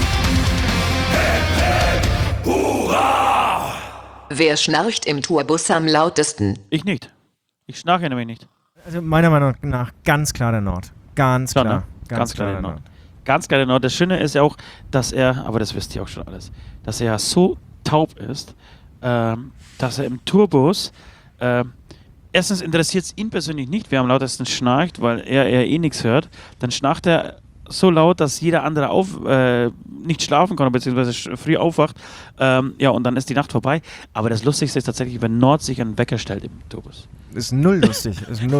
Hip, hip, hurra. Wer schnarcht im Tourbus am lautesten? Ich nicht. Ich schnarche nämlich nicht. Also meiner Meinung nach ganz klar der Nord. Ganz klar. Ne? Ganz klar der Nord. Ganz klar der Nord. Das Schöne ist ja auch, dass er, aber das wisst ihr auch schon alles, dass er ja so taub ist, dass er im Tourbus, erstens interessiert es ihn persönlich nicht, wer am lautesten schnarcht, weil er eh nichts hört. Dann schnarcht er so laut, dass jeder andere nicht schlafen kann, beziehungsweise früh aufwacht. Und dann ist die Nacht vorbei. Aber das Lustigste ist tatsächlich, wenn Nord sich einen Wecker stellt im Tourbus. Ist null lustig.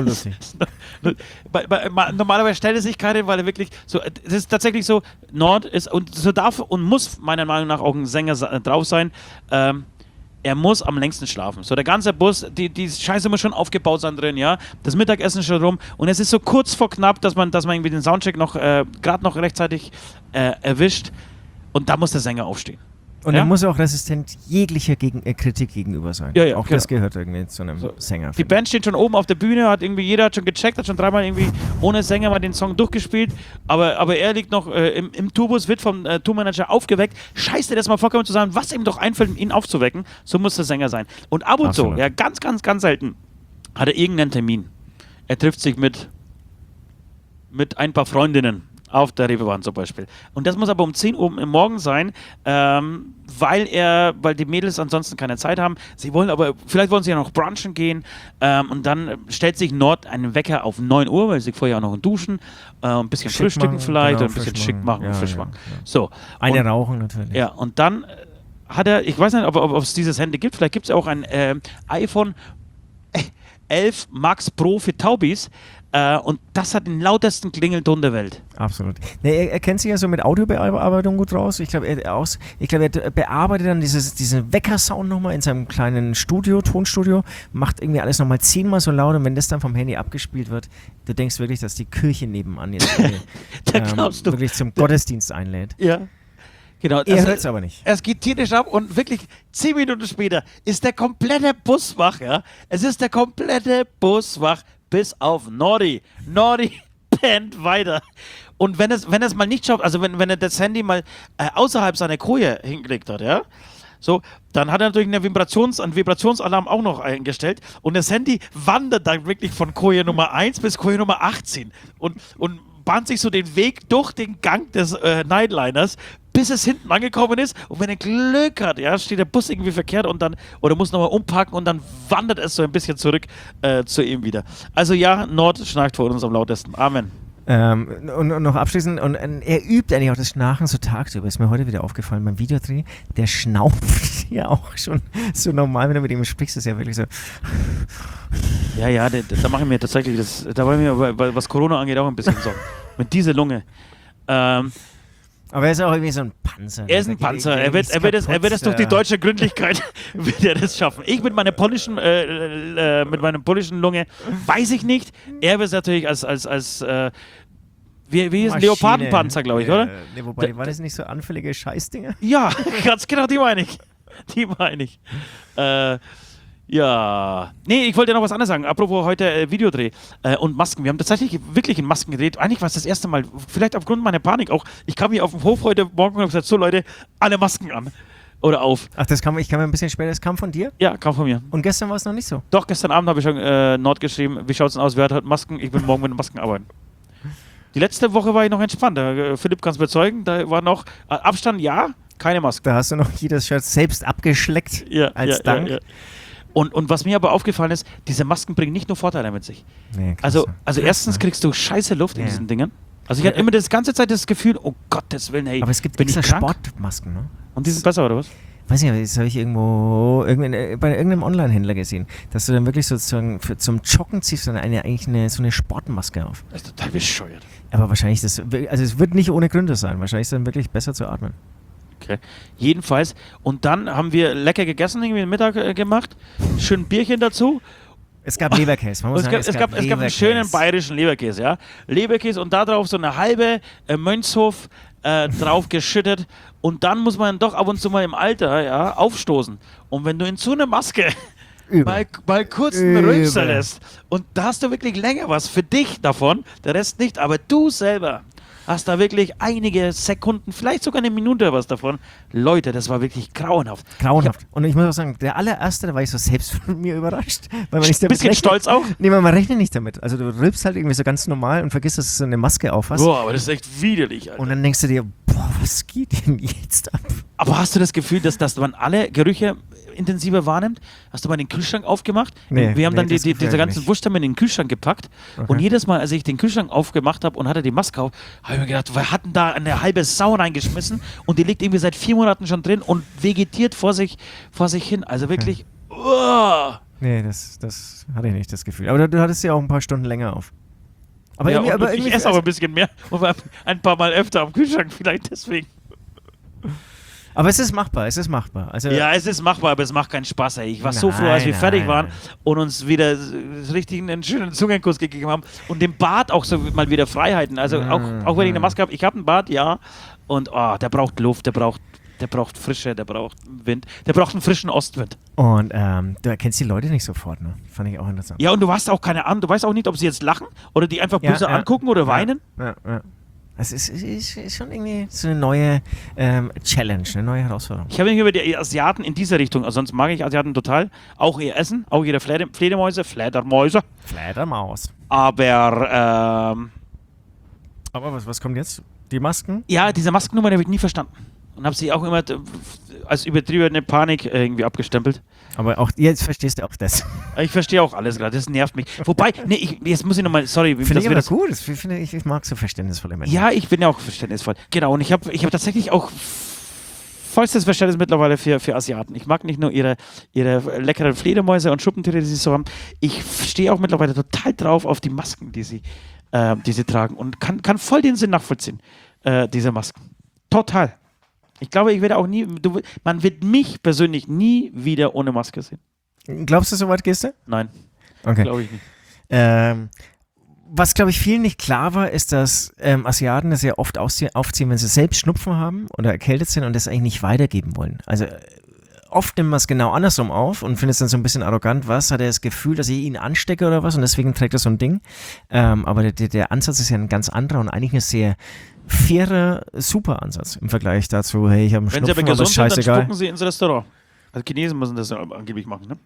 Normalerweise stellt er sich keinen, weil er wirklich so, es ist tatsächlich so, Nord ist und so darf und muss meiner Meinung nach auch ein Sänger drauf sein. Er muss am längsten schlafen. So, der ganze Bus, die Scheiße muss schon aufgebaut sein drin, ja. Das Mittagessen ist schon rum und es ist so kurz vor knapp, dass man irgendwie den Soundcheck noch gerade noch rechtzeitig erwischt und da muss der Sänger aufstehen. Und er muss auch resistent jeglicher Kritik gegenüber sein. Ja, auch das gehört irgendwie zu einem Sänger. Die Band steht schon oben auf der Bühne, jeder hat schon gecheckt, hat schon dreimal irgendwie ohne Sänger mal den Song durchgespielt, aber er liegt noch im Tourbus, wird vom Tourmanager aufgeweckt. Scheiße, das mal vollkommen zu sagen, was ihm doch einfällt, ihn aufzuwecken, so muss der Sänger sein. Und ab und zu, ja, ganz, ganz, ganz selten, hat er irgendeinen Termin. Er trifft sich mit ein paar Freundinnen auf der Reeperbahn zum Beispiel. Und das muss aber um 10 Uhr morgens sein, weil die Mädels ansonsten keine Zeit haben. Vielleicht wollen sie ja noch brunchen gehen. Und dann stellt sich Nord einen Wecker auf 9 Uhr, weil sie vorher auch noch duschen, ein bisschen frühstücken vielleicht, und ein bisschen schick machen und frisch machen. So. Eine rauchen natürlich. Ja, und dann hat er, ich weiß nicht, ob es dieses Handy gibt, vielleicht gibt es auch ein iPhone 11 Max Pro für Taubis. Und das hat den lautesten Klingelton der Welt. Absolut. Nee, er kennt sich ja so mit Audiobearbeitung gut raus. Ich glaube, er bearbeitet dann diesen Wecker-Sound nochmal in seinem kleinen Tonstudio, macht irgendwie alles nochmal 10-mal so laut, und wenn das dann vom Handy abgespielt wird, du denkst wirklich, dass die Kirche nebenan jetzt wirklich zum Gottesdienst einlädt. Ja. Genau. Er hört es aber nicht. Es geht tierisch ab und wirklich 10 Minuten später ist der komplette Bus wach, ja. Es ist der komplette Bus wach, bis auf Nordi. Nordi pennt weiter. Und wenn es mal nicht schafft, also wenn er das Handy mal außerhalb seiner Koje hingelegt hat, ja, so, dann hat er natürlich einen Vibrationsalarm auch noch eingestellt, und das Handy wandert dann wirklich von Koje Nummer 1 bis Koje Nummer 18 und bahnt sich so den Weg durch den Gang des Nightliners, bis es hinten angekommen ist, und wenn er Glück hat, ja, steht der Bus irgendwie verkehrt oder muss nochmal umparken, und dann wandert es so ein bisschen zurück zu ihm wieder. Also ja, Nord schnarcht vor uns am lautesten. Amen. Und noch abschließend, und er übt eigentlich auch das Schnarchen so tagsüber, ist mir heute wieder aufgefallen beim Videodreh, der schnauft ja auch schon so normal, wenn du mit ihm sprichst, ist ja wirklich so. Ja, da mache ich mir tatsächlich, da war mir, was Corona angeht, auch ein bisschen Sorgen. Mit dieser Lunge. Aber er ist auch irgendwie so ein Panzer. Er ist ein Panzer. Er wird es durch die deutsche Gründlichkeit wird er das schaffen. Ich mit meiner polnischen Lunge weiß ich nicht. Er wird es natürlich als wie ist ein Leopardenpanzer, glaube ich, oder? Nee, wobei, war das nicht so anfällige Scheißdinger? Ja, ganz genau, die meine ich. Ja, nee, ich wollte noch was anderes sagen. Apropos heute Videodreh und Masken. Wir haben tatsächlich wirklich in Masken gedreht. Eigentlich war es das erste Mal, vielleicht aufgrund meiner Panik auch. Ich kam hier auf dem Hof heute Morgen und habe gesagt, so Leute, alle Masken an. Oder auf. Ach, ich kam ein bisschen später. Das kam von dir? Ja, kam von mir. Und gestern war es noch nicht so? Doch, gestern Abend habe ich schon Nord geschrieben, wie schaut es denn aus, wer hat heute Masken? Ich bin morgen mit den Masken arbeiten. Die letzte Woche war ich noch entspannt. Philipp kann es bezeugen, da war noch Abstand, ja, keine Masken. Da hast du noch jedes Shirt selbst abgeschleckt als Dank. Ja. Und was mir aber aufgefallen ist, diese Masken bringen nicht nur Vorteile mit sich. Nee, also erstens kriegst du scheiße Luft in diesen Dingen. Also ich hatte immer das ganze Zeit das Gefühl, oh Gottes Willen, hey, aber es gibt bin extra ich krank? Sportmasken, ne? Und die sind besser, oder was? Weiß nicht, das habe ich bei irgendeinem Online-Händler gesehen, dass du dann wirklich sozusagen zum Joggen ziehst du dann so eine Sportmaske auf. Das ist total bescheuert. Aber wahrscheinlich, es wird nicht ohne Gründe sein. Wahrscheinlich ist es dann wirklich besser zu atmen. Okay. Jedenfalls, und dann haben wir lecker gegessen, irgendwie Mittag gemacht, schön Bierchen dazu. Es gab Leberkäse, man muss sagen, es gab einen schönen bayerischen Leberkäse, ja. Leberkäse und da drauf so eine halbe Mönchshof drauf geschüttet, und dann muss man doch ab und zu mal im Alter aufstoßen. Und wenn du in so eine Maske mal kurz einen Rülpser lässt, und da hast du wirklich länger was für dich davon, der Rest nicht, aber du selber hast da wirklich einige Sekunden, vielleicht sogar eine Minute was davon. Leute, das war wirklich grauenhaft. Grauenhaft. Und ich muss auch sagen, der allererste, da war ich so selbst von mir überrascht. Weil man nicht ein bisschen stolz auch? Nee, man rechnet nicht damit. Also du rülpst halt irgendwie so ganz normal und vergisst, dass du so eine Maske auf hast. Boah, aber das ist echt widerlich, Alter. Und dann denkst du dir, was geht denn jetzt ab? Aber hast du das Gefühl, dass man alle Gerüche intensiver wahrnimmt? Hast du mal den Kühlschrank aufgemacht? Nee, wir haben dann diese ganzen Wurstteile in den Kühlschrank gepackt. Okay. Und jedes Mal, als ich den Kühlschrank aufgemacht habe und hatte die Maske auf, habe ich mir gedacht, wir hatten da eine halbe Sau reingeschmissen, und die liegt irgendwie seit 4 Monaten schon drin und vegetiert vor sich hin. Also wirklich, Nee, das hatte ich nicht, das Gefühl. Aber du hattest ja auch ein paar Stunden länger auf. Aber ja, irgendwie ich esse auch ein bisschen mehr und ein paar Mal öfter am Kühlschrank, vielleicht deswegen. Aber es ist machbar. Also ja, es ist machbar, aber es macht keinen Spaß, ey. Ich war so froh, als wir fertig waren und uns wieder richtig einen schönen Zungenkuss gegeben haben und dem Bart auch so mal wieder Freiheiten. Also auch wenn ich eine Maske habe, ich habe einen Bart, ja, und der braucht Luft, der braucht Der braucht Frische, der braucht Wind. Der braucht einen frischen Ostwind. Und du erkennst die Leute nicht sofort, ne? Fand ich auch interessant. Ja, und du hast auch keine Ahnung, du weißt auch nicht, ob sie jetzt lachen oder die einfach böse angucken oder weinen. Ja. Es ist schon irgendwie so eine neue Challenge, eine neue Herausforderung. Ich habe mich über die Asiaten in dieser Richtung, also sonst mag ich Asiaten total, auch ihr Essen, auch ihre Fledermäuse. Fledermaus. Aber, Aber was kommt jetzt? Die Masken? ja, diese Maskennummer, die habe ich nie verstanden. Und habe sie auch immer als übertriebene Panik irgendwie abgestempelt. Aber auch jetzt verstehst du auch das. Ich verstehe auch alles gerade, das nervt mich. Wobei, jetzt muss ich nochmal, sorry. Finde ich aber gut, ich mag so verständnisvolle Menschen. Ja, ich bin ja auch verständnisvoll. Genau, und ich hab tatsächlich auch vollstes Verständnis mittlerweile für Asiaten. Ich mag nicht nur ihre leckeren Fledermäuse und Schuppentiere, die sie so haben. Ich stehe auch mittlerweile total drauf auf die Masken, die sie tragen. Und kann voll den Sinn nachvollziehen, diese Masken. Total. Ich glaube, ich werde auch man wird mich persönlich nie wieder ohne Maske sehen. Glaubst du, so weit gehst du? Nein, Okay. glaube ich nicht. Was, glaube ich, vielen nicht klar war, ist, dass Asiaten das ja oft aufziehen, wenn sie selbst Schnupfen haben oder erkältet sind und das eigentlich nicht weitergeben wollen. Also oft nimmt man es genau andersrum auf und findet es dann so ein bisschen arrogant. Was? Hat er das Gefühl, dass ich ihn anstecke oder was? Und deswegen trägt er so ein Ding. Aber der Ansatz ist ja ein ganz anderer und eigentlich ein sehr fairer, super Ansatz im Vergleich dazu, hey, ich habe einen Wenn sie aber Schnupfen, aber gesund ist sind, dann scheißegal. spucken sie ins Restaurant. Also Chinesen müssen das ja angeblich machen, ne?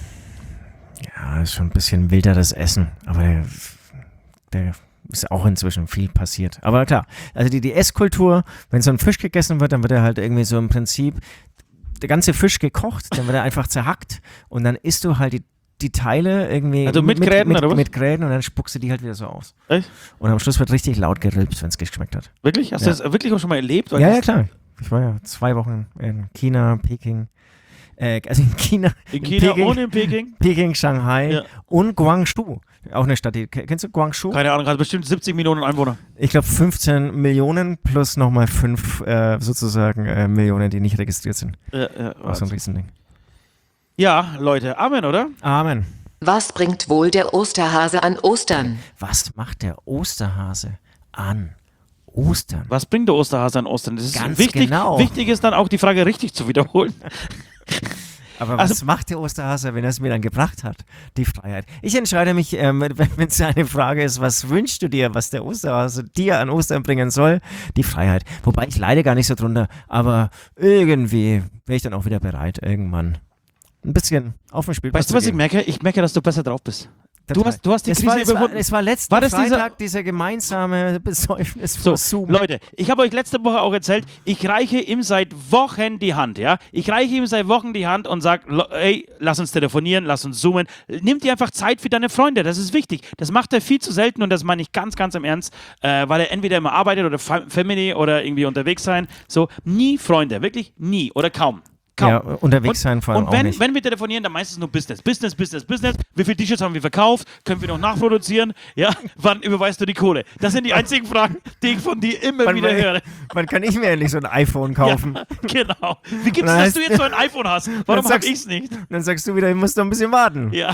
Ja, ist schon ein bisschen wilderes Essen, aber der ist auch inzwischen viel passiert. Aber klar, also die Esskultur, wenn so ein Fisch gegessen wird, dann wird er halt irgendwie so im Prinzip der ganze Fisch gekocht, dann wird er einfach zerhackt und dann isst du halt die Teile irgendwie Also mit Gräten, oder was? mit Gräten und dann spuckst du die halt wieder so aus. Echt? Und am Schluss wird richtig laut gerülpst, wenn es geschmeckt hat. Wirklich? Hast du das wirklich auch schon mal erlebt? Weil Ja, das- klar. Ich war ja 2 Wochen in China, Peking, also in China, In China Peking, und in Peking? Peking, Shanghai Ja. und Guangzhou. Auch eine Stadt, kennst du Guangzhou? Keine Ahnung, hat bestimmt 70 Millionen Einwohner. Ich glaube 15 Millionen plus nochmal 5 sozusagen Millionen, die nicht registriert sind. Auch so ein Riesending. Ja, Leute, Amen, oder? Amen. Was bringt wohl der Osterhase an Ostern? Was macht der Osterhase an Ostern? Was bringt der Osterhase an Ostern? Das ist Ganz wichtig. genau. Wichtig ist dann auch die Frage richtig zu wiederholen. Aber Also- was macht der Osterhase, wenn er es mir dann gebracht hat? Die Freiheit. Ich entscheide mich, wenn es eine Frage ist, was wünschst du dir, was der Osterhase dir an Ostern bringen soll? Die Freiheit. Wobei ich leide gar nicht so drunter, aber irgendwie wäre ich dann auch wieder bereit, irgendwann ein bisschen auf dem Spielplatz Weißt du, was zu ich gehen. merke? Ich merke, dass du besser drauf bist. Du hast die Krise überwunden. Es war letzten War das Freitag dieser gemeinsame Besäufnis So, vor Zoom. Leute, ich habe euch letzte Woche auch erzählt, ich reiche ihm seit Wochen die Hand, ja? Ich reiche ihm seit Wochen die Hand und sage, ey, lass uns telefonieren, lass uns zoomen. Nimm dir einfach Zeit für deine Freunde, das ist wichtig. Das macht er viel zu selten und das meine ich ganz, ganz im Ernst, weil er entweder immer arbeitet oder Family oder irgendwie unterwegs sein. So, nie Freunde, wirklich nie oder kaum. Kaum. Ja, unterwegs sein vor allem Und wenn, auch nicht. wenn wir telefonieren, dann meistens nur Business. Business. Wie viele T-Shirts haben wir verkauft? Können wir noch nachproduzieren? Ja, wann überweist du die Kohle? Das sind die einzigen Fragen, die ich von dir immer wieder höre. Wann kann ich mir endlich so ein iPhone kaufen? Ja, genau. Wie gibt's, Und dann dass du heißt- jetzt so ein iPhone hast? Warum Dann hab sagst- ich's nicht? Und dann sagst du wieder, ich muss noch ein bisschen warten. Ja.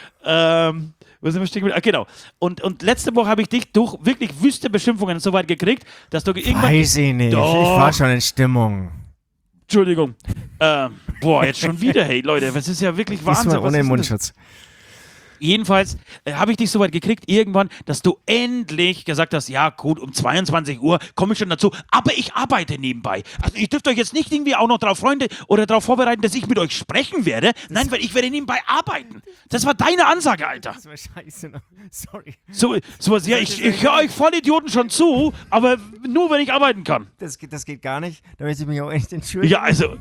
Wo sind wir stehen geblieben? Genau. Und letzte Woche habe ich dich durch wirklich wüste Beschimpfungen so weit gekriegt, dass du irgendwann... Weiß ich nicht. Doch. Ich war schon in Stimmung. Entschuldigung. Boah, jetzt schon wieder, hey Leute, das ist ja wirklich Wahnsinn. Diesmal Was ohne ist denn das? Mundschutz. Jedenfalls habe ich dich so weit gekriegt irgendwann, dass du endlich gesagt hast, ja gut, um 22 Uhr komme ich schon dazu, aber ich arbeite nebenbei. Also ich dürfte euch jetzt nicht irgendwie auch noch darauf Freunde oder darauf vorbereiten, dass ich mit euch sprechen werde. Nein, weil ich werde nebenbei arbeiten. Das war deine Ansage, Alter. Das war scheiße. Sorry. Sowas, ja, ich höre euch Vollidioten schon zu, aber nur, wenn ich arbeiten kann. Das geht gar nicht. Da möchte ich mich auch echt entschuldigen. Ja, also,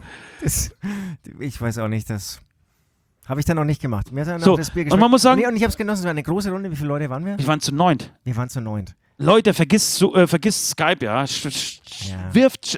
Ich weiß auch nicht, das habe ich dann noch nicht gemacht. Mir hat dann So, noch das Bier und geschmeckt. man muss sagen- Nee, und ich habe es genossen. Es war eine große Runde. Wie viele Leute waren wir? wir waren zu 9. Wir waren zu 9. Leute, vergisst Skype, ja. Ja.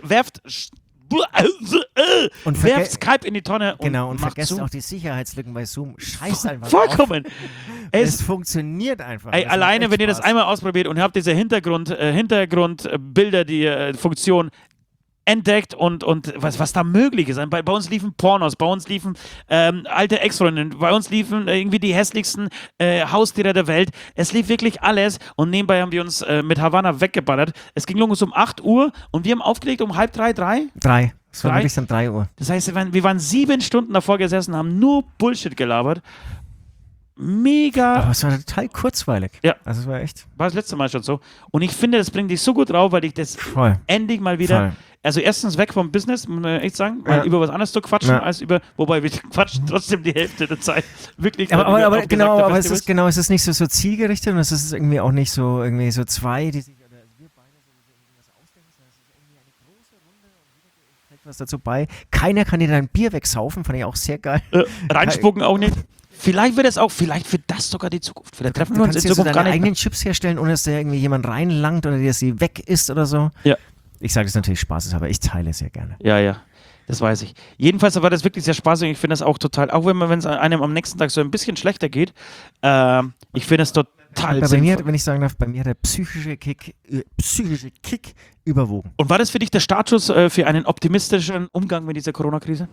Und Werft Skype in die Tonne und Genau, und macht vergesst Zoom. auch die Sicherheitslücken bei Zoom. Scheiß einfach Vollkommen. drauf. Es, Es funktioniert einfach. ey, Das macht alleine, echt wenn ihr das Spaß. einmal ausprobiert und habt diese Hintergrundbilder, die Funktion entdeckt und was da möglich ist. Bei uns liefen Pornos, bei uns liefen alte Ex-Freundinnen, bei uns liefen irgendwie die hässlichsten Haustiere der Welt. Es lief wirklich alles und nebenbei haben wir uns mit Havanna weggeballert. Es ging los um 8 Uhr und wir haben aufgelegt um halb 3. 3. Es war wirklich dann 3 Uhr. Das heißt, wir waren 7 Stunden davor gesessen, haben nur Bullshit gelabert. Mega. Aber es war total kurzweilig. Ja. Also es war echt War das letzte Mal schon so. Und ich finde, das bringt dich so gut drauf, weil ich das voll. endlich mal wieder. Voll. Also erstens weg vom Business, muss man echt sagen, mal über was anderes zu quatschen, als über, wobei wir quatschen trotzdem die Hälfte der Zeit. Wirklich. Aber es ist nicht so zielgerichtet und es ist irgendwie auch nicht so irgendwie so zwei, die sich oder wir beide so irgendwas ausdenken, sondern es ist irgendwie eine große Runde und jeder trägt was dazu bei. Keiner kann dir dein Bier wegsaufen, fand ich auch sehr geil. Reinspucken auch nicht. Vielleicht wird das sogar die Zukunft. Vielleicht treffen wir uns in Zukunft Zukunft gar deine nicht. eigenen Chips herstellen, ohne dass da irgendwie jemand reinlangt oder dir sie weg isst oder so. Ja. Ich sage das natürlich spaßeshalber, ich teile sehr gerne. Ja. Das weiß ich. Jedenfalls war das wirklich sehr spaßig. Ich finde das auch total, auch wenn es einem am nächsten Tag so ein bisschen schlechter geht, ich finde es total bei sinnvoll. mir, wenn ich sagen darf, bei mir hat der psychische Kick überwogen. Und war das für dich der Startschuss für einen optimistischen Umgang mit dieser Corona-Krise?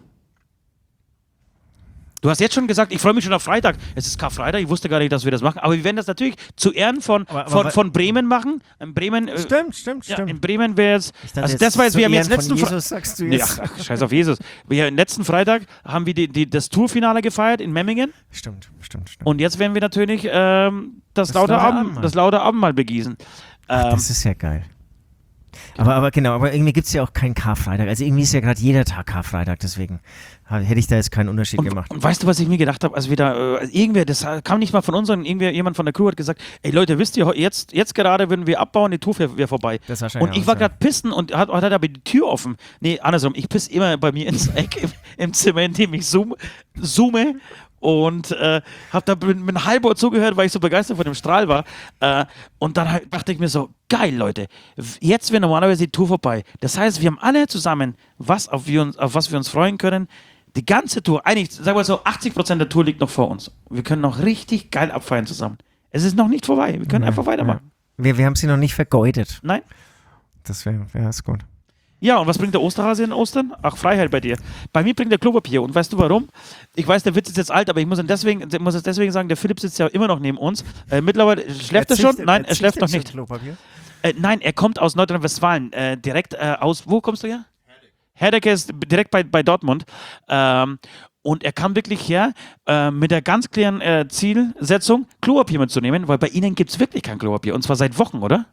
Du hast jetzt schon gesagt, ich freue mich schon auf Freitag. Es ist Karfreitag, ich wusste gar nicht, dass wir das machen. Aber wir werden das natürlich zu Ehren von Bremen machen. In Bremen, Stimmt. in Bremen wäre es. Also das war jetzt, wir haben jetzt letzten Freitag. Ja, scheiß auf Jesus. Letzten Freitag haben wir das Tourfinale gefeiert in Memmingen. Stimmt. Und jetzt werden wir natürlich das laute Abendmahl begießen. Das ist ja geil. Aber irgendwie gibt es ja auch keinen Karfreitag. Also irgendwie ist ja gerade jeder Tag Karfreitag, deswegen hätte ich da jetzt keinen Unterschied gemacht. Und weißt du, was ich mir gedacht habe, als wir da, irgendwer, das kam nicht mal von uns, sondern jemand von der Crew hat gesagt, ey Leute, wisst ihr, jetzt gerade würden wir abbauen, die Tour wäre vorbei. Und ich war gerade pissen und hat aber die Tür offen. Nee, andersrum, ich pisse immer bei mir ins Eck im Zimmer, in dem ich zoome. Und habe da mit halb Ohr zugehört, weil ich so begeistert von dem Strahl war. Und dann dachte ich mir so, geil, Leute, jetzt wäre normalerweise die Tour vorbei. Das heißt, wir haben alle zusammen, auf was wir uns freuen können. Die ganze Tour, eigentlich, sagen wir so, 80% der Tour liegt noch vor uns. Wir können noch richtig geil abfeiern zusammen. Es ist noch nicht vorbei, wir können einfach weitermachen. Ja. Wir haben sie noch nicht vergeudet. Nein. Das wäre gut. Ja, und was bringt der Osterhase in Ostern? Ach, Freiheit bei dir. Bei mir bringt der Klopapier. Und weißt du warum? Ich weiß, der Witz ist jetzt alt, aber ich muss es deswegen sagen, der Philipp sitzt ja immer noch neben uns. Mittlerweile schläft er schon? Nein, er schläft noch nicht. Nein, er kommt aus Nordrhein-Westfalen. Direkt aus, wo kommst du her? Herdecke ist direkt bei Dortmund. Und er kam wirklich her mit der ganz klaren Zielsetzung, Klopapier mitzunehmen, weil bei ihnen gibt es wirklich kein Klopapier. Und zwar seit Wochen, oder?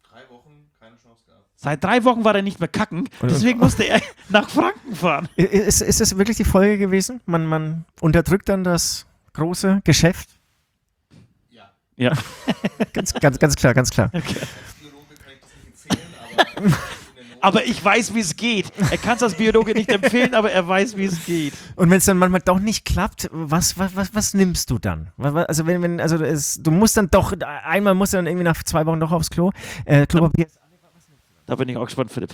Seit 3 Wochen war er nicht mehr kacken, deswegen musste er nach Franken fahren. Ist das wirklich die Folge gewesen? Man unterdrückt dann das große Geschäft? Ja. ganz klar. Okay. Aber ich weiß, wie es geht. Er kann es als Biologe nicht empfehlen, aber er weiß, wie es geht. Und wenn es dann manchmal doch nicht klappt, was nimmst du dann? Also du musst dann doch, einmal musst du dann irgendwie nach 2 Wochen doch aufs Klo. Klopapier. Da bin ich auch gespannt, Philipp.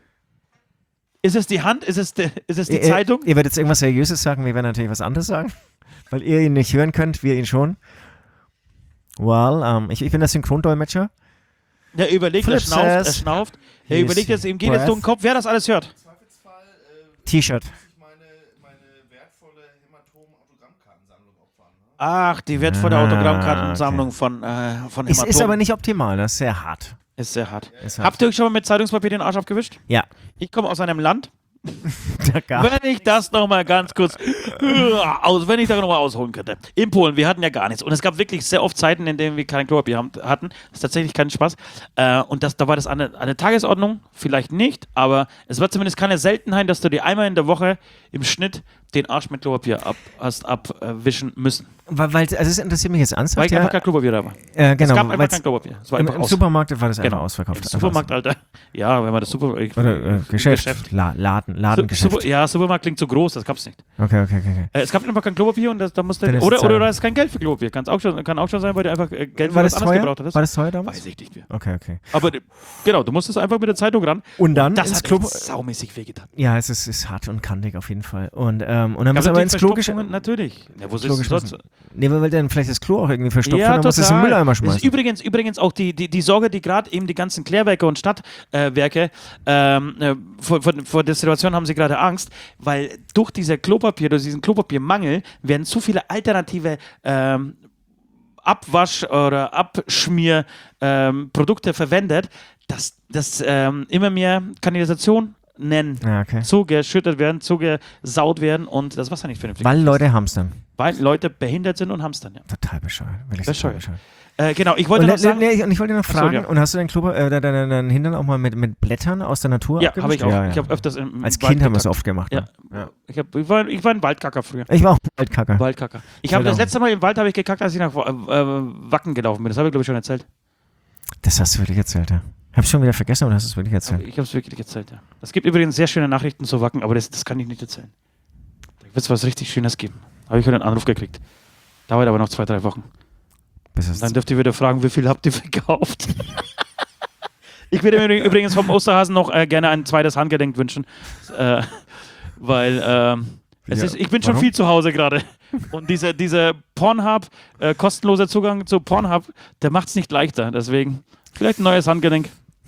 Ist es die Hand? Ist es die Zeitung? Ihr werdet jetzt irgendwas Seriöses sagen, wir werden natürlich was anderes sagen, weil ihr ihn nicht hören könnt, wir ihn schon. Well, ich bin der Synchrondolmetscher. Er überlegt, er schnauft. Er überlegt jetzt, ihm geht jetzt durch den Kopf, wer das alles hört. T-Shirt. Meine wertvolle Hämatom-Autogrammkartensammlung opfern. Ne? Ach, die wertvolle Autogrammkartensammlung von Hämatom. Ist aber nicht optimal, das ist sehr hart. Ist sehr hart. Habt ihr euch schon mal mit Zeitungspapier den Arsch abgewischt? Ja. Ich komme aus einem Land, wenn ich das nochmal ganz kurz, wenn ich da nochmal ausholen könnte. In Polen, wir hatten ja gar nichts. Und es gab wirklich sehr oft Zeiten, in denen wir kein Klopapier hatten. Das ist tatsächlich kein Spaß. Und da war das eine Tagesordnung, vielleicht nicht, aber es war zumindest keine Seltenheit, dass du dir einmal in der Woche im Schnitt den Arsch mit Klopapier hast abwischen müssen. Also es interessiert mich jetzt ernsthaft. Weil einfach kein Klopapier da war. Genau, es gab einfach kein Klopapier. Im Supermarkt war das einfach ausverkauft. Im Supermarkt, Alter. Ja, wenn man das Supermarkt... Oder Geschäft. Ladengeschäft. Ja, Supermarkt klingt zu groß, das gab's nicht. Okay. Es gab einfach kein Klopapier und da musste... Oder da ist kein Geld für Klopapier. Kann auch schon sein, weil du einfach Geld für was anderes gebraucht hattest. War das teuer damals? Weiß ich nicht mehr. Okay. Aber genau, du musstest einfach mit der Zeitung ran. Und dann das hat saumäßig wehgetan. Ja, es ist hart und kantig auf jeden Fall. Und dann muss aber ins Klo geschmissen. Natürlich. Ja, wo ist es sonst? Nee, weil dann vielleicht das Klo auch irgendwie verstopft ja, und dann muss es im Mülleimer schmeißen. Das ist übrigens auch die Sorge, die gerade eben die ganzen Klärwerke und Stadtwerke vor der Situation haben sie gerade Angst, weil durch diesen Klopapiermangel werden zu viele alternative Abwasch- oder Abschmierprodukte verwendet, dass immer mehr Kanalisation nennen. Ja, okay. Zugeschüttet werden, zugesaut werden und das Wasser nicht vernünftig. Weil Leute hamstern. Weil Leute behindert sind und hamstern, ja. Total bescheuert. Wirklich Bescheuert. total bescheuert. Genau, ich wollte noch sagen... Und ich wollte noch fragen, ja. und hast du deinen Hintern auch mal mit Blättern aus der Natur Ja, habe ich auch. Ja. Ich habe öfters im Als Wald Kind haben wir es gekackt. oft gemacht. Ja. Ne? Ja. Ich war ein Waldkacker früher. Ich war auch Waldkacker. Waldkacker. Ich habe Genau. das letzte Mal im Wald habe ich gekackt, als ich nach Wacken gelaufen bin. Das habe ich, glaube ich, schon erzählt. Das hast du wirklich erzählt, ja. Hab ich schon wieder vergessen, aber hast du es wirklich erzählt? Ich habe es wirklich erzählt, ja. Es gibt übrigens sehr schöne Nachrichten zu Wacken, aber das kann ich nicht erzählen. Da wird es was richtig Schönes geben. Habe ich heute einen Anruf gekriegt. Dauert aber noch 2-3 Wochen. Dann dürft ihr wieder fragen, wie viel habt ihr verkauft? Ich würde mir übrigens vom Osterhasen noch gerne ein zweites Handgelenk wünschen. Weil ich bin schon viel zu Hause gerade. Und dieser Pornhub, kostenloser Zugang zu Pornhub, der macht es nicht leichter. Deswegen vielleicht ein neues Handgelenk.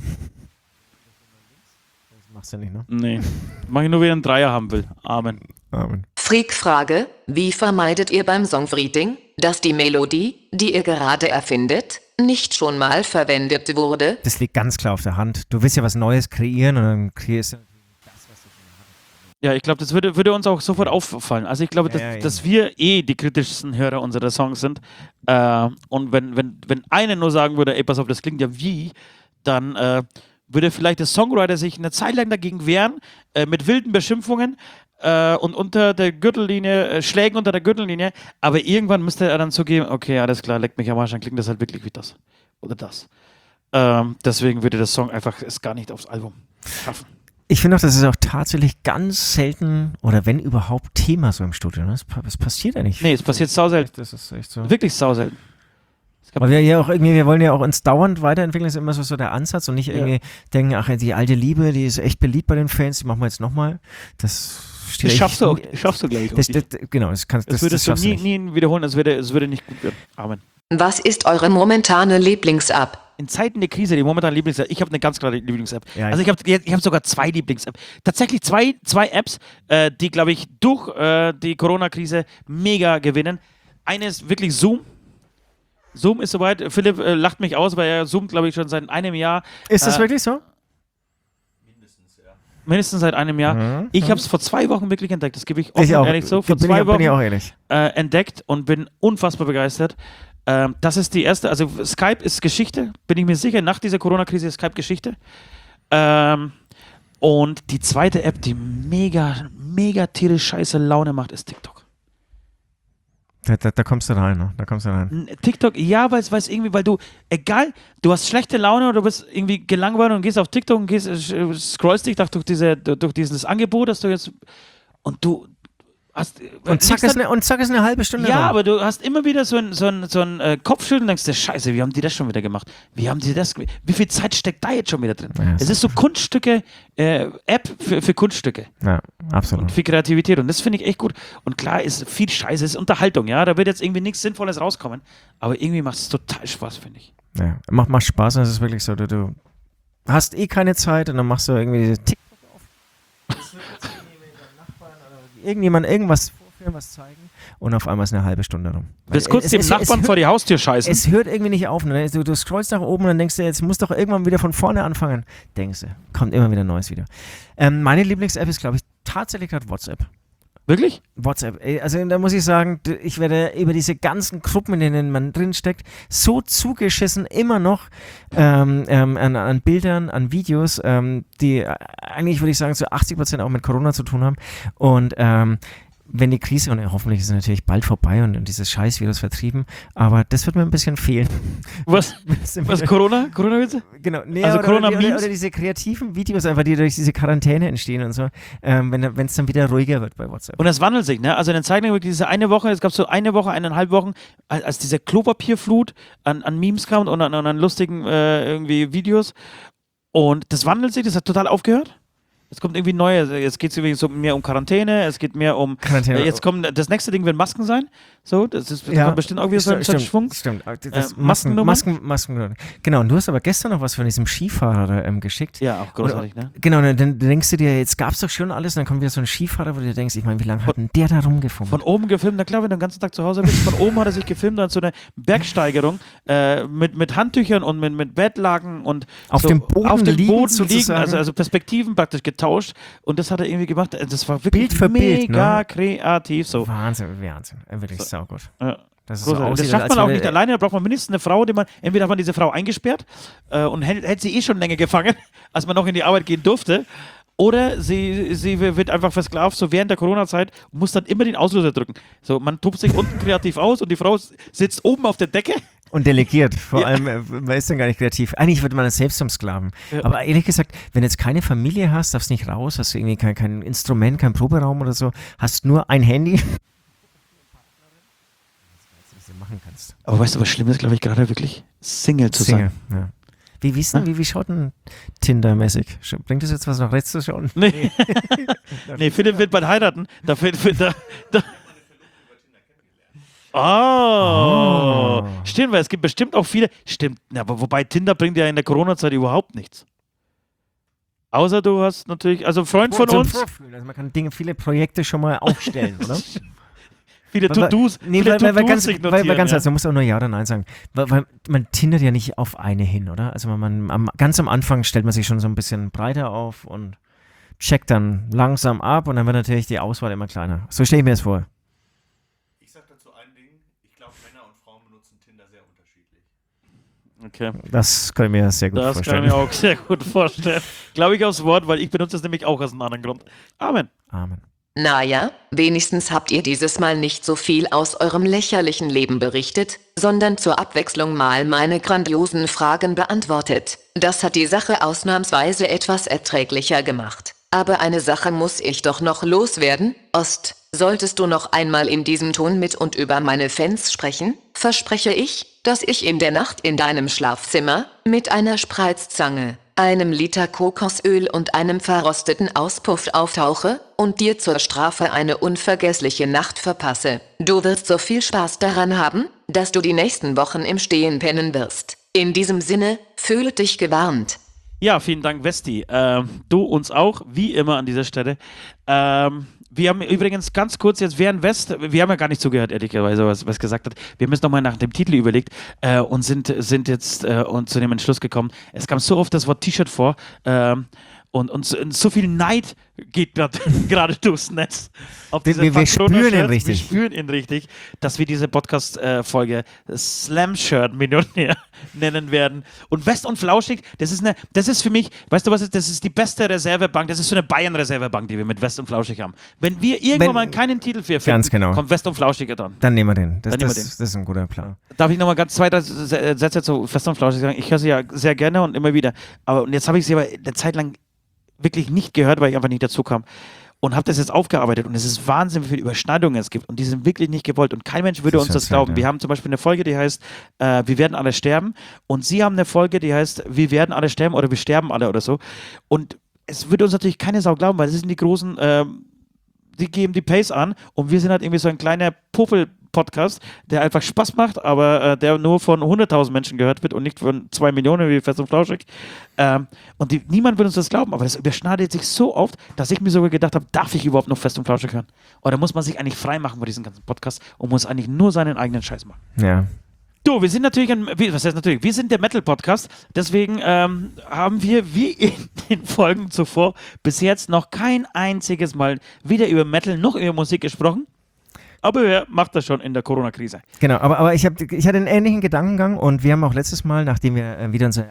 Das machst du nicht, ne? Nee, mach ich nur, wenn ich einen Dreier haben will. Amen. Amen. Freak-Frage, wie vermeidet ihr beim Songwriting, dass die Melodie, die ihr gerade erfindet, nicht schon mal verwendet wurde? Das liegt ganz klar auf der Hand. Du willst ja was Neues kreieren und dann kreierst du Ja, ich glaube, das würde uns auch sofort auffallen. Also ich glaube, dass wir die kritischsten Hörer unserer Songs sind. Und wenn einer nur sagen würde, ey, pass auf, das klingt ja wie, dann würde vielleicht der Songwriter sich eine Zeit lang dagegen wehren, mit wilden Beschimpfungen und unter der Gürtellinie, Schlägen unter der Gürtellinie, aber irgendwann müsste er dann zugeben, okay, alles klar, leckt mich am Arsch, dann klingt das halt wirklich wie das oder das. Deswegen würde der Song einfach es gar nicht aufs Album schaffen. Ich finde auch, das ist auch tatsächlich ganz selten oder wenn überhaupt Thema so im Studio. Ne? Es passiert ja nicht. Nee, es passiert sauselten. Das ist echt so. Wirklich sauselten. Aber wir wollen ja auch uns dauernd weiterentwickeln, das ist immer so der Ansatz und nicht irgendwie denken, ach, die alte Liebe, die ist echt beliebt bei den Fans, die machen wir jetzt nochmal. Das schaffst du, glaube ich. Genau, das würdest du nie wiederholen, es würde nicht gut werden. Amen. Was ist eure momentane Lieblings-App? In Zeiten der Krise, die momentane Lieblings-App, ich habe eine ganz klare Lieblings-App. Ja, also ich habe sogar 2 Lieblings-Apps. Tatsächlich zwei Apps, die, glaube ich, durch die Corona-Krise mega gewinnen. Eine ist wirklich Zoom. Zoom ist soweit, Philipp lacht mich aus, weil er zoomt, glaube ich, schon seit einem Jahr. Ist das wirklich so? Mindestens seit einem Jahr. Mhm. Ich habe es vor 2 Wochen wirklich entdeckt, das gebe ich offen Ich auch. ehrlich so. Vor Bin 2 Wochen ich auch ehrlich. entdeckt und bin unfassbar begeistert. Das ist die erste, also Skype ist Geschichte, bin ich mir sicher, nach dieser Corona-Krise ist Skype Geschichte. Und die zweite App, die mega tierisch scheiße Laune macht, ist TikTok. Da kommst du rein, ne? Da kommst du rein. TikTok, ja, weil irgendwie, weil du hast schlechte Laune oder du bist irgendwie gelangweilt und gehst auf TikTok und scrollst dich durch dieses Angebot, das du jetzt und du hast und zack ist eine halbe Stunde ja, rum. aber du hast immer wieder so ein Kopfschütteln und denkst dir, scheiße, wie haben die das schon wieder gemacht? Wie viel Zeit steckt da jetzt schon wieder drin? Ja, es ist so Kunststücke, App für Kunststücke. Ja, absolut. Und für Kreativität und das finde ich echt gut. Und klar, ist viel Scheiße, ist Unterhaltung, ja, da wird jetzt irgendwie nichts Sinnvolles rauskommen, aber irgendwie macht es total Spaß, finde ich. Ja, macht Spaß und es ist wirklich so, du hast keine Zeit und dann machst du irgendwie diese TikTok auf. Irgendjemand irgendwas vorführen, was zeigen und auf einmal ist eine halbe Stunde rum. Willst kurz dem Nachbarn vor die Haustür scheißen? Es hört irgendwie nicht auf. Ne? Du scrollst nach oben und dann denkst du, jetzt musst du doch irgendwann wieder von vorne anfangen. Denkst du, kommt immer wieder ein neues Video. Meine Lieblings-App ist, glaube ich, tatsächlich gerade WhatsApp. Wirklich? WhatsApp. Also da muss ich sagen, ich werde über diese ganzen Gruppen, in denen man drinsteckt, so zugeschissen immer noch an Bildern, an Videos, die eigentlich, würde ich sagen, zu 80% auch mit Corona zu tun haben. Und wenn die Krise, und hoffentlich ist es natürlich bald vorbei und dieses Scheißvirus vertrieben, aber das wird mir ein bisschen fehlen. Was Corona? Corona-Witze? Genau. Nee, also oder diese kreativen Videos einfach, die durch diese Quarantäne entstehen und so, wenn es dann wieder ruhiger wird bei WhatsApp. Und das wandelt sich, ne? Also in den Zeiten, wirklich diese eine Woche, es gab so eine Woche, 1,5 Wochen, als diese Klopapierflut an Memes kam und an lustigen irgendwie Videos. Und das wandelt sich, das hat total aufgehört. Es kommt irgendwie neue, jetzt geht es so mehr um Quarantäne, es geht mehr um, jetzt kommt, das nächste Ding wird Masken sein, So, das kommt bestimmt auch wieder so ein Schwung. Stimmt. Maskennummer? Masken. Genau, und du hast aber gestern noch was von diesem Skifahrer geschickt. Ja, auch großartig, ne? Genau, und dann denkst du dir, jetzt gab es doch schon alles, und dann kommt wieder so ein Skifahrer, wo du dir denkst, ich meine, wie lange hat denn der da rumgefummelt? Von oben gefilmt, na klar, wenn du den ganzen Tag zu Hause bist, von oben hat er sich gefilmt an so eine Bergsteigerung mit Handtüchern und mit Bettlaken und auf so dem Boden liegen, also Perspektiven praktisch getauscht, und das hat er irgendwie gemacht. Das war wirklich Bild für Bild, mega kreativ. So. Wahnsinn, wirklich saugut. Ja. Das ist Das schafft man auch nicht alleine, da braucht man mindestens eine Frau, entweder hat man diese Frau eingesperrt und hält sie schon länger gefangen, als man noch in die Arbeit gehen durfte, oder sie wird einfach versklavt, so während der Corona-Zeit, und muss dann immer den Auslöser drücken. So, man tobt sich unten kreativ aus und die Frau sitzt oben auf der Decke. Und delegiert, vor allem, man ist dann gar nicht kreativ. Eigentlich wird man das selbst zum Sklaven. Ja. Aber ehrlich gesagt, wenn du jetzt keine Familie hast, darfst nicht raus, hast du irgendwie kein Instrument, kein Proberaum oder so, hast nur ein Handy. Machen kannst. Aber weißt du, was schlimm ist, glaube ich, gerade wirklich? Single zu sein. Ja. Wie schaut denn Tinder-mäßig? Bringt das jetzt was nach rechts zu schauen? Nee. Nee, Philipp wird bald heiraten. Stimmt, weil es gibt bestimmt auch viele. Stimmt, aber wobei Tinder bringt ja in der Corona-Zeit überhaupt nichts. Außer du hast natürlich, also ein Freund von uns. Also man kann viele Projekte schon mal aufstellen, oder? Viele To-Dos. Weil ganz ehrlich, man muss auch nur Ja oder Nein sagen. Weil man tindert ja nicht auf eine hin, oder? Also ganz am Anfang stellt man sich schon so ein bisschen breiter auf und checkt dann langsam ab, und dann wird natürlich die Auswahl immer kleiner. So stelle ich mir das vor. Ich sage dazu ein Ding, ich glaube, Männer und Frauen benutzen Tinder sehr unterschiedlich. Okay. Das kann ich mir sehr gut vorstellen. Das kann ich mir auch sehr gut vorstellen. Glaube ich aufs Wort, weil ich benutze es nämlich auch aus einem anderen Grund. Amen. Naja, wenigstens habt ihr dieses Mal nicht so viel aus eurem lächerlichen Leben berichtet, sondern zur Abwechslung mal meine grandiosen Fragen beantwortet. Das hat die Sache ausnahmsweise etwas erträglicher gemacht. Aber eine Sache muss ich doch noch loswerden. Ost, solltest du noch einmal in diesem Ton mit und über meine Fans sprechen, verspreche ich, dass ich in der Nacht in deinem Schlafzimmer mit einer Spreizzange, einem Liter Kokosöl und einem verrosteten Auspuff auftauche und dir zur Strafe eine unvergessliche Nacht verpasse. Du wirst so viel Spaß daran haben, dass du die nächsten Wochen im Stehen pennen wirst. In diesem Sinne, fühle dich gewarnt. Ja, vielen Dank, Westi. Du uns auch, wie immer an dieser Stelle. Wir haben übrigens ganz kurz jetzt während West, wir haben ja gar nicht zugehört, ehrlicherweise, was gesagt hat. Wir haben jetzt nochmal nach dem Titel überlegt und sind jetzt zu dem Entschluss gekommen. Es kam so oft das Wort T-Shirt vor und so viel Neid geht gerade durchs Netz. Wir spüren ihn richtig. Wir spüren ihn richtig, dass wir diese Podcast-Folge Slam-Shirt-Millionär nennen werden. Und West und Flauschig, das ist für mich, weißt du was, das ist die beste Reservebank, das ist so eine Bayern-Reservebank, die wir mit West und Flauschig haben. Wenn wir irgendwann mal keinen Titel für finden, genau, kommt West und Flauschig dran. Dann nehmen wir den. Das ist ein guter Plan. Darf ich nochmal ganz 2-3 Sätze zu West und Flauschig sagen? Ich höre sie ja sehr gerne und immer wieder. Und jetzt habe ich sie aber eine Zeit lang wirklich nicht gehört, weil ich einfach nicht dazu kam. Und habe das jetzt aufgearbeitet, und es ist Wahnsinn, wie viele Überschneidungen es gibt, und die sind wirklich nicht gewollt, und kein Mensch würde uns das glauben. Ja. Wir haben zum Beispiel eine Folge, die heißt Wir werden alle sterben, und Sie haben eine Folge, die heißt Wir werden alle sterben oder wir sterben alle oder so, und es würde uns natürlich keine Sau glauben, weil das sind die großen, die geben die Pace an, und wir sind halt irgendwie so ein kleiner Popel-Podcast, der einfach Spaß macht, aber der nur von 100.000 Menschen gehört wird und nicht von 2 Millionen wie Fest und Flauschig. Und niemand würde uns das glauben, aber das überschneidet sich so oft, dass ich mir sogar gedacht habe, darf ich überhaupt noch Fest und Flauschig hören? Oder muss man sich eigentlich frei machen bei diesem ganzen Podcast und muss eigentlich nur seinen eigenen Scheiß machen? Ja. Du, wir sind natürlich wir sind der Metal-Podcast, deswegen haben wir, wie in den Folgen zuvor, bis jetzt noch kein einziges Mal weder über Metal noch über Musik gesprochen. Aber wer macht das schon in der Corona-Krise? Genau, aber ich hatte einen ähnlichen Gedankengang, und wir haben auch letztes Mal, nachdem wir wieder unser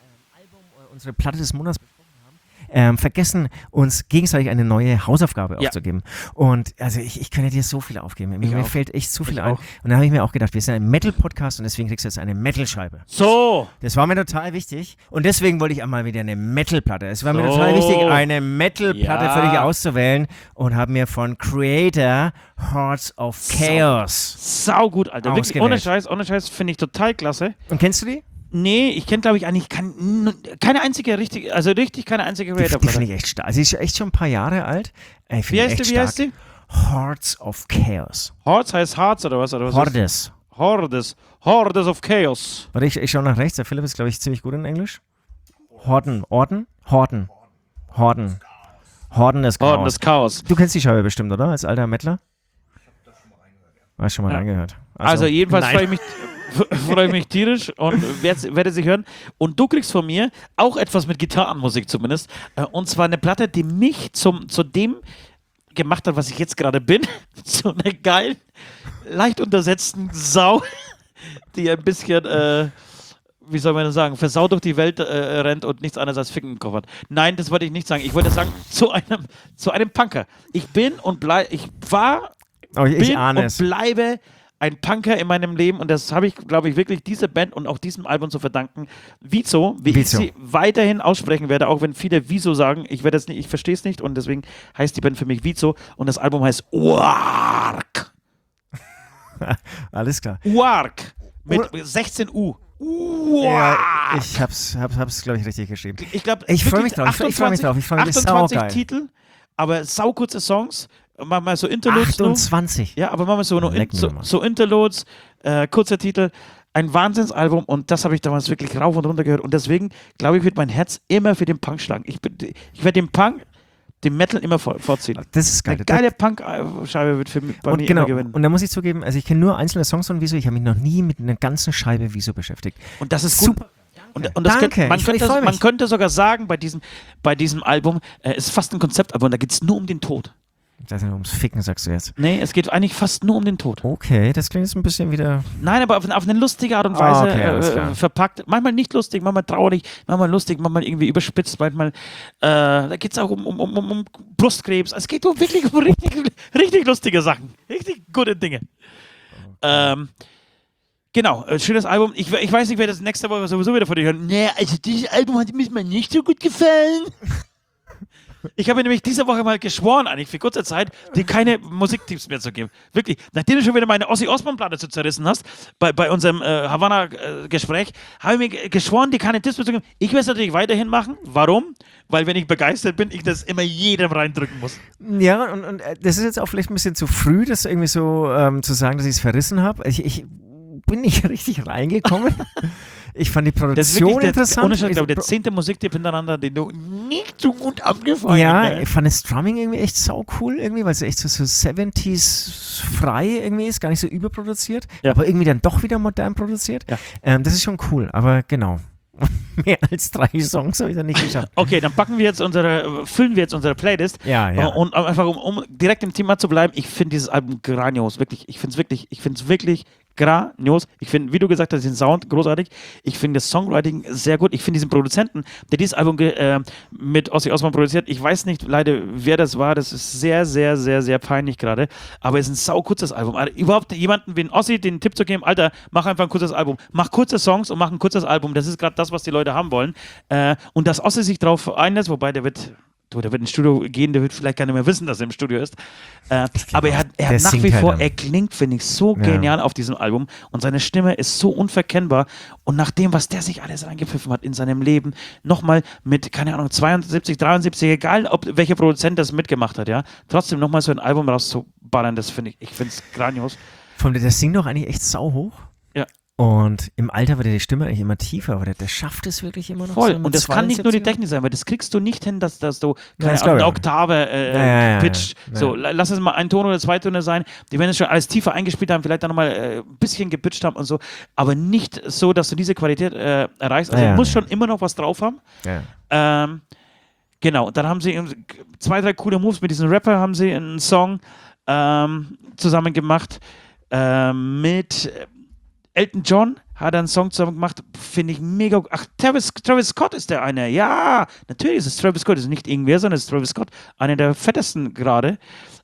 unsere Platte des Monats vergessen, uns gegenseitig eine neue Hausaufgabe aufzugeben. Und also ich könnte dir so viel aufgeben. Mir fällt echt so viel ein. Und dann habe ich mir auch gedacht, wir sind ein Metal-Podcast, und deswegen kriegst du jetzt eine Metal-Scheibe. So! Das war mir total wichtig. Und deswegen wollte ich einmal wieder eine Metal-Platte. Es war mir total wichtig, eine Metal-Platte für dich auszuwählen, und habe mir von Creator Hearts of Chaos Sau gut, Alter. Wirklich, ohne Scheiß, finde ich total klasse. Und kennst du die? Nee, ich kenne, glaube ich, eigentlich keine einzige keine einzige Die finde ich echt stark. Sie ist echt schon ein paar Jahre alt. Wie heißt die? Hordes of Chaos. Hordes heißt Hearts oder was? Oder was Hordes. Hordes of Chaos. Warte, ich schaue nach rechts. Der Philipp ist, glaube ich, ziemlich gut in Englisch. Horden des Chaos. Horden des Chaos. Du kennst die Scheibe bestimmt, oder? Als alter Mettler? Hast schon mal reingehört. Also jedenfalls freue ich mich tierisch und werde sie hören. Und du kriegst von mir auch etwas mit Gitarrenmusik zumindest. Und zwar eine Platte, die mich zu dem gemacht hat, was ich jetzt gerade bin. Zu einer geilen, leicht untersetzten Sau, die ein bisschen, wie soll man das sagen, versaut durch die Welt rennt und nichts anderes als Ficken im Kopf hat. Nein, das wollte ich nicht sagen. Ich wollte sagen, zu einem Punker. Ich bin und bleibe ein Punker in meinem Leben und das habe ich, glaube ich, wirklich dieser Band und auch diesem Album zu verdanken. Wieso, wie ich sie weiterhin aussprechen werde, auch wenn viele Wieso sagen, ich verstehe es nicht und deswegen heißt die Band für mich Wieso und das Album heißt Wark. Alles klar. Wark mit 16 U. Ja, ich hab's glaube ich, richtig geschrieben. Ich freue mich drauf. Ich freue mich drauf. Ich freue mich 28 Titel, aber saukurze Songs. Mal so Interludes. 28. Ja, aber mal so Interludes, kurzer Titel, ein Wahnsinnsalbum und das habe ich damals wirklich rauf und runter gehört und deswegen, glaube ich, wird mein Herz immer für den Punk schlagen. Ich werde dem Metal immer vorziehen. Das ist geil. Eine geile Punk-Scheibe wird bei mir immer gewinnen. Und da muss ich zugeben, also ich kenne nur einzelne Songs von Wieso, ich habe mich noch nie mit einer ganzen Scheibe Wieso beschäftigt. Und das ist super. Und das man könnte sogar sagen, bei diesem Album, ist fast ein Konzeptalbum, da geht es nur um den Tod. Das ist ja ums Ficken, sagst du jetzt. Nee, es geht eigentlich fast nur um den Tod. Okay, das klingt jetzt ein bisschen wieder... Nein, aber auf eine lustige Art und Weise verpackt. Manchmal nicht lustig, manchmal traurig, manchmal lustig, manchmal irgendwie überspitzt, manchmal da geht es auch um Brustkrebs. Es geht wirklich um richtig lustige Sachen. Richtig gute Dinge. Genau, schönes Album. Ich weiß nicht, wer das nächste Woche sowieso wieder von dir hören. Nee, also dieses Album hat mir nicht so gut gefallen. Ich habe mir nämlich diese Woche mal geschworen, eigentlich für kurze Zeit, dir keine Musiktipps mehr zu geben. Wirklich. Nachdem du schon wieder meine Ozzy Osbourne-Platte zu zerrissen hast, bei unserem Havanna-Gespräch, habe ich mir geschworen, dir keine Tipps mehr zu geben. Ich werde es natürlich weiterhin machen. Warum? Weil wenn ich begeistert bin, ich das immer jedem reindrücken muss. Ja, und das ist jetzt auch vielleicht ein bisschen zu früh, das irgendwie so zu sagen, dass ich es verrissen habe. Ich bin nicht richtig reingekommen. Ich fand die Produktion interessant. Ich glaube, der 10. Musiktipp hintereinander, den du nicht so gut abgefallen hast. Ja, ich fand das Drumming irgendwie echt sau cool, irgendwie, weil es echt so 70s frei irgendwie ist, gar nicht so überproduziert, aber irgendwie dann doch wieder modern produziert. Ja. Das ist schon cool, aber genau. Mehr als 3 Songs habe ich dann nicht geschafft. Okay, dann füllen wir jetzt unsere Playlist. Ja. Und einfach, um direkt im Thema zu bleiben, ich finde dieses Album grandios. Wirklich, ich finde es wirklich grandios. Ich finde, wie du gesagt hast, den Sound großartig. Ich finde das Songwriting sehr gut. Ich finde diesen Produzenten, der dieses Album mit Ozzy Osbourne produziert, ich weiß nicht leider, wer das war. Das ist sehr, sehr, sehr, sehr peinlich gerade. Aber es ist ein saukurzes Album. Also, überhaupt jemanden wie ein Ozzy den Tipp zu geben, Alter, mach einfach ein kurzes Album. Mach kurze Songs und mach ein kurzes Album. Das ist gerade das, was die Leute haben wollen. Und dass Ozzy sich drauf einlässt, wobei der wird ins Studio gehen, der wird vielleicht gar nicht mehr wissen, dass er im Studio ist. Aber er hat nach wie vor, er klingt, finde ich, so genial auf diesem Album und seine Stimme ist so unverkennbar und nach dem, was der sich alles reingepfiffen hat in seinem Leben, nochmal mit, keine Ahnung, 72, 73, egal, welcher Produzent das mitgemacht hat, ja, trotzdem nochmal so ein Album rauszuballern, das finde ich finde es grandios. Der singt doch eigentlich echt sauhoch. Ja. Und im Alter wird die Stimme eigentlich immer tiefer, aber der schafft es wirklich immer noch. Voll, und das kann nicht nur die Technik sein, weil das kriegst du nicht hin, dass du eine Oktave pitcht. Ja. So, lass es mal ein Ton oder 2 Töne sein. Die werden es schon alles tiefer eingespielt haben, vielleicht dann nochmal ein bisschen gepitcht haben und so, aber nicht so, dass du diese Qualität erreichst. Also du musst schon immer noch was drauf haben. Ja. Genau, dann haben sie 2, 3 coole Moves mit diesem Rapper, haben sie einen Song zusammen gemacht mit Elton John hat einen Song zusammen gemacht, finde ich mega. Ach, Travis Scott ist der eine. Ja, natürlich ist es Travis Scott. Es ist nicht irgendwer, sondern es ist Travis Scott. Einer der fettesten gerade.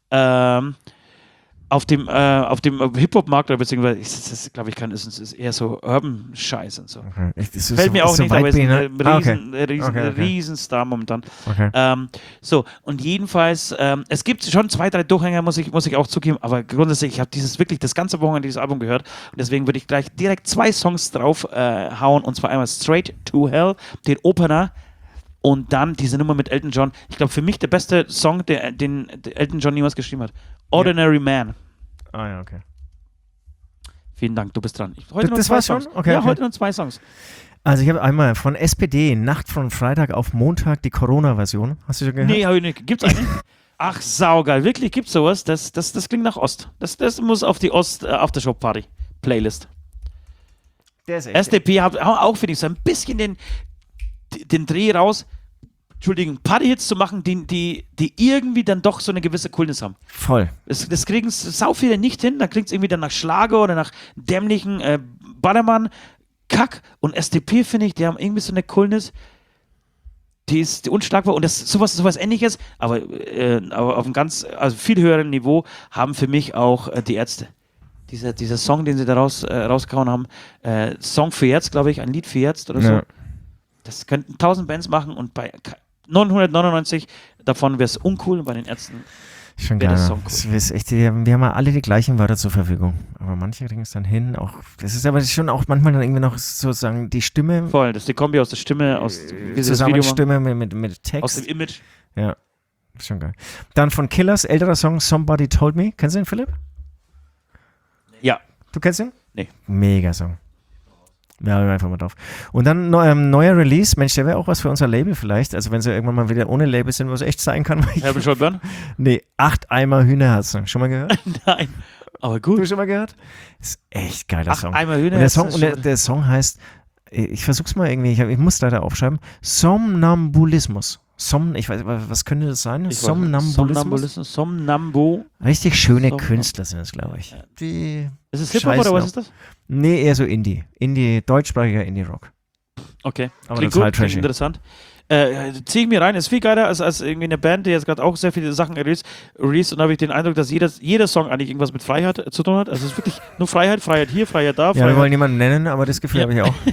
Auf dem Hip-Hop-Markt, oder beziehungsweise, das glaube ich, ist eher so Urban-Scheiß und so. Okay. Fällt mir auch nicht, aber ist ein Riesenstar momentan. Okay. So, und jedenfalls, es gibt schon 2, 3 Durchhänger, muss ich auch zugeben, aber grundsätzlich, ich habe das ganze Wochenende dieses Album gehört und deswegen würde ich gleich direkt 2 Songs drauf hauen und zwar einmal Straight to Hell, den Opener. Und dann diese Nummer mit Elton John. Ich glaube, für mich der beste Song, den Elton John niemals geschrieben hat. Ordinary Man. Ah ja, okay. Vielen Dank, du bist dran. Heute Das war's schon? Okay, okay. Heute nur 2 Songs. Also ich habe einmal von SPD, Nacht von Freitag auf Montag, die Corona-Version. Hast du schon gehört? Nee, habe ich nicht. Gibt's einen? Ach, saugeil. Wirklich, gibt's sowas? Das klingt nach Ost. Das muss auf die Ost-Aftershow-Party-Playlist. Der ist echt. SDP hat auch, finde ich, so ein bisschen den Dreh raus, Party-Hits zu machen, die irgendwie dann doch so eine gewisse Coolness haben. Voll. Das kriegen sau viele nicht hin, da klingt es irgendwie dann nach Schlager oder nach dämlichen Ballermann, Kack. Und SDP, finde ich, die haben irgendwie so eine Coolness, die ist unschlagbar und das sowas Ähnliches, aber auf einem also viel höheren Niveau haben für mich auch die Ärzte. Dieser Song, den sie da rausgehauen haben, Song für Jetzt, glaube ich, ein Lied für Jetzt oder so. Ja. Das könnten 1000 Bands machen und bei 999 davon wäre es uncool und bei den Ärzten Schon wäre geil. das Song cool. Das ist echt, wir haben ja alle die gleichen Wörter zur Verfügung. Aber manche kriegen es dann hin. Auch, das ist aber schon auch manchmal dann irgendwie noch sozusagen die Stimme. Voll, das ist die Kombi aus der Stimme, aus wie sie das Video Zusammenstimme mit Text. aus dem Image. Ja, schon geil. Dann von Killers, älterer Song, Somebody Told Me. Kennst du den, Philipp? Ja. Du kennst ihn? Nee. Mega Song. Ja, hören wir einfach mal drauf. Und dann neuer Release. Mensch, der wäre auch was für unser Label vielleicht. Also wenn sie irgendwann mal wieder ohne Label sind, wo es echt sein kann. Herbert Schulburn? Nee, 8 Eimer Hühnerherzen. Schon mal gehört? Nein. Aber gut. Du schon mal gehört? Ist echt geiler 8 Song. Eimer Und Hühnerherzen. der Song heißt, ich versuch's mal irgendwie, ich muss leider aufschreiben, Somnambulismus. Ich weiß, was könnte das sein? Somnambulismus? Somnambu. Richtig schöne Künstler sind das, glaube ich. Die Ist es Hip-Hop oder was ist das? Nee, eher so Indie. Deutschsprachiger Indie-Rock. Okay, Aber klingt total gut, klingt trashy. interessant. Zieh ich mir rein, ist viel geiler als irgendwie eine Band, die jetzt gerade auch sehr viele Sachen released und da habe ich den Eindruck, dass jeder Song eigentlich irgendwas mit Freiheit zu tun hat. Also es ist wirklich nur Freiheit hier, Freiheit da. Ja, Freiheit. wir wollen niemanden nennen, aber das Gefühl habe ich auch.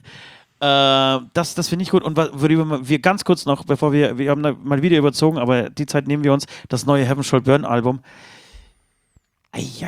Das finde ich gut. Und worüber wir ganz kurz noch, bevor wir haben da mal wieder überzogen, aber die Zeit nehmen wir uns, das neue Heaven Shall Burn Album. Ich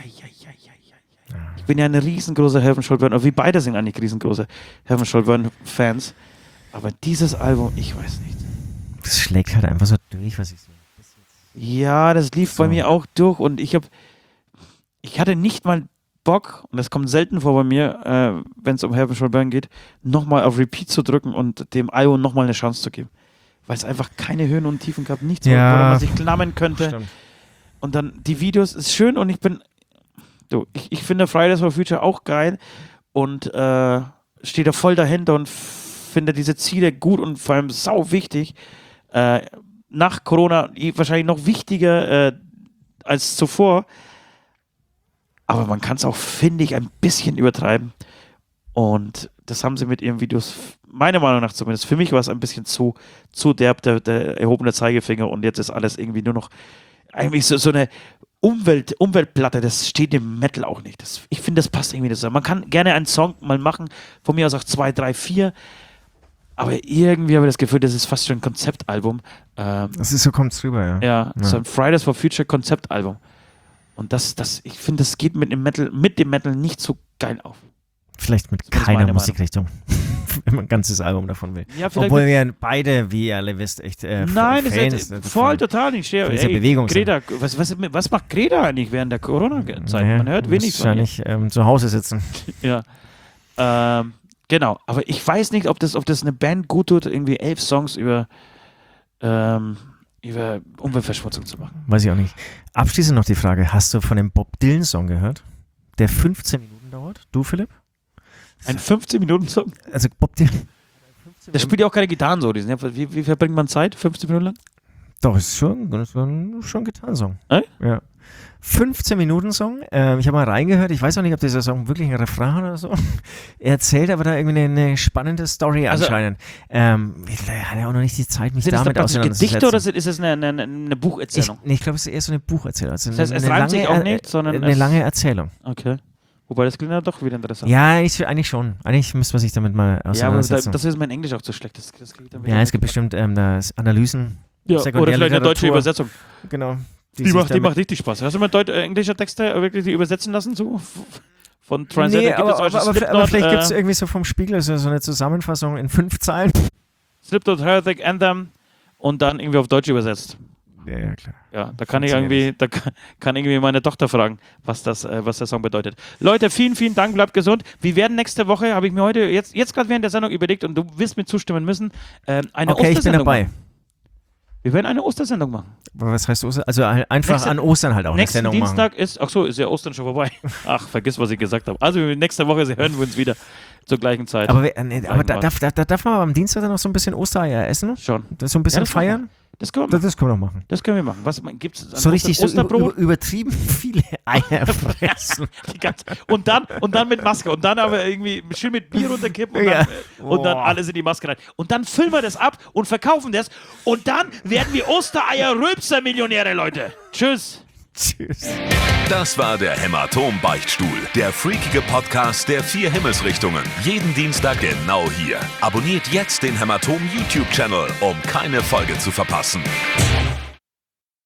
bin ja ein riesengroßer Heaven Shall Burn, oder wir beide sind eigentlich riesengroße Heaven Shall Burn Fans. Aber dieses Album, ich weiß nicht. Das schlägt halt einfach so durch, was ich sehe. Ja, das lief bei mir auch durch und ich hatte nicht mal Bock, und das kommt selten vor bei mir, wenn es um Heaven Shall Burn geht, nochmal auf Repeat zu drücken und dem Album nochmal eine Chance zu geben. Weil es einfach keine Höhen und Tiefen gab, nichts, woran man sich klammern könnte. Stimmt. Und dann die Videos, ist schön und ich finde Fridays for Future auch geil und stehe da voll dahinter und finde diese Ziele gut und vor allem sau wichtig. Nach Corona wahrscheinlich noch wichtiger als zuvor. Aber man kann es auch, finde ich, ein bisschen übertreiben. Und das haben sie mit ihren Videos, meiner Meinung nach zumindest, für mich war es ein bisschen zu derb, der erhobene Zeigefinger. Und jetzt ist alles irgendwie nur noch eigentlich so eine Umweltplatte. Das steht im Metal auch nicht. Ich finde, das passt irgendwie zusammen. Man kann gerne einen Song mal machen, von mir aus auch 2, 3, 4. Aber irgendwie habe ich das Gefühl, das ist fast schon ein Konzeptalbum. Das ist so, kommt's rüber, ja. Ja, so ein Fridays for Future Konzeptalbum. Und ich finde, das geht mit dem Metal nicht so geil auf. Vielleicht mit Das ist keiner meine Musikrichtung, wenn man ein ganzes Album davon will. Ja, vielleicht Obwohl wir beide, wie ihr alle wisst, echt Nein, das Fans ist voll total nicht. von dieser Bewegung Greta, was macht Greta eigentlich während der Corona-Zeit? Man hört wenig von ihr. wahrscheinlich zu Hause sitzen. Ja. Genau, aber ich weiß nicht, ob das eine Band gut tut, irgendwie 11 Songs über Umweltverschmutzung zu machen. Weiß ich auch nicht. Abschließend noch die Frage, hast du von dem Bob Dylan-Song gehört? Der 15 Minuten dauert? Du, Philipp? Ein 15-Minuten-Song? Also Bob Dylan. Der spielt ja auch keine Gitarren so. Wie verbringt man Zeit? 15 Minuten lang? Doch, ist schon ein Gitarrensong. Echt? Ja. 15-Minuten-Song. Ich habe mal reingehört. Ich weiß auch nicht, ob dieser Song wirklich ein Refrain hat oder so. Er erzählt aber da irgendwie eine spannende Story anscheinend. Er hat ja auch noch nicht die Zeit, mich Sind das damit dann auseinanderzusetzen. Gedichte oder ist es eine Bucherzählung? Ich glaube, es ist eher so eine Bucherzählung. Also Das heißt, es reimt sich auch nicht, sondern eine lange Erzählung. Okay. Wobei, das klingt ja doch wieder interessant. Ja, eigentlich schon. Eigentlich müsste man sich damit mal Ja, aber auseinandersetzen. das ist mein Englisch auch zu schlecht. Das krieg ich dann wieder Ja, es gibt bestimmt da ist Analysen. ja, oder vielleicht eine deutsche Sekundärliteratur. Übersetzung. Genau. Die macht richtig Spaß. Hast du mal englische Texte wirklich die übersetzen lassen? So? Von Translator Nee, gibt es aber Slipknot, vielleicht gibt es irgendwie so vom Spiegel so eine Zusammenfassung in 5 Zeilen. Slip Through Heretic Anthem und dann irgendwie auf Deutsch übersetzt. Ja, klar. Ja, da kann irgendwie meine Tochter fragen, was der Song bedeutet. Leute, vielen, vielen Dank, bleibt gesund. Wir werden nächste Woche, habe ich mir heute, jetzt gerade während der Sendung überlegt und du wirst mir zustimmen müssen, eine Okay, ich bin dabei. machen. Wir werden eine Ostersendung machen. Was heißt Ostern? Also einfach an Ostern halt auch eine Nächsten Sendung Dienstag machen. ist ja Ostern schon vorbei. Ach, vergiss, was ich gesagt habe. Also nächste Woche hören wir uns wieder zur gleichen Zeit. Aber darf man am Dienstag dann noch so ein bisschen Ostereier essen? Schon. Das so ein bisschen Ja, das feiern? Das können wir machen. Das können wir noch machen. Das können wir machen. Was gibt's an So richtig Osterbrot? so übertrieben viele Eier fressen. und dann mit Maske und dann aber irgendwie schön mit Bier runterkippen und dann alles in die Maske rein. Und dann füllen wir das ab und verkaufen das und dann werden wir Ostereier-Rülpser-Millionäre, Leute. Tschüss. Tschüss. Das war der Hämatom-Beichtstuhl, der freakige Podcast der 4 Himmelsrichtungen. Jeden Dienstag genau hier. Abonniert jetzt den Hämatom-YouTube-Channel, um keine Folge zu verpassen.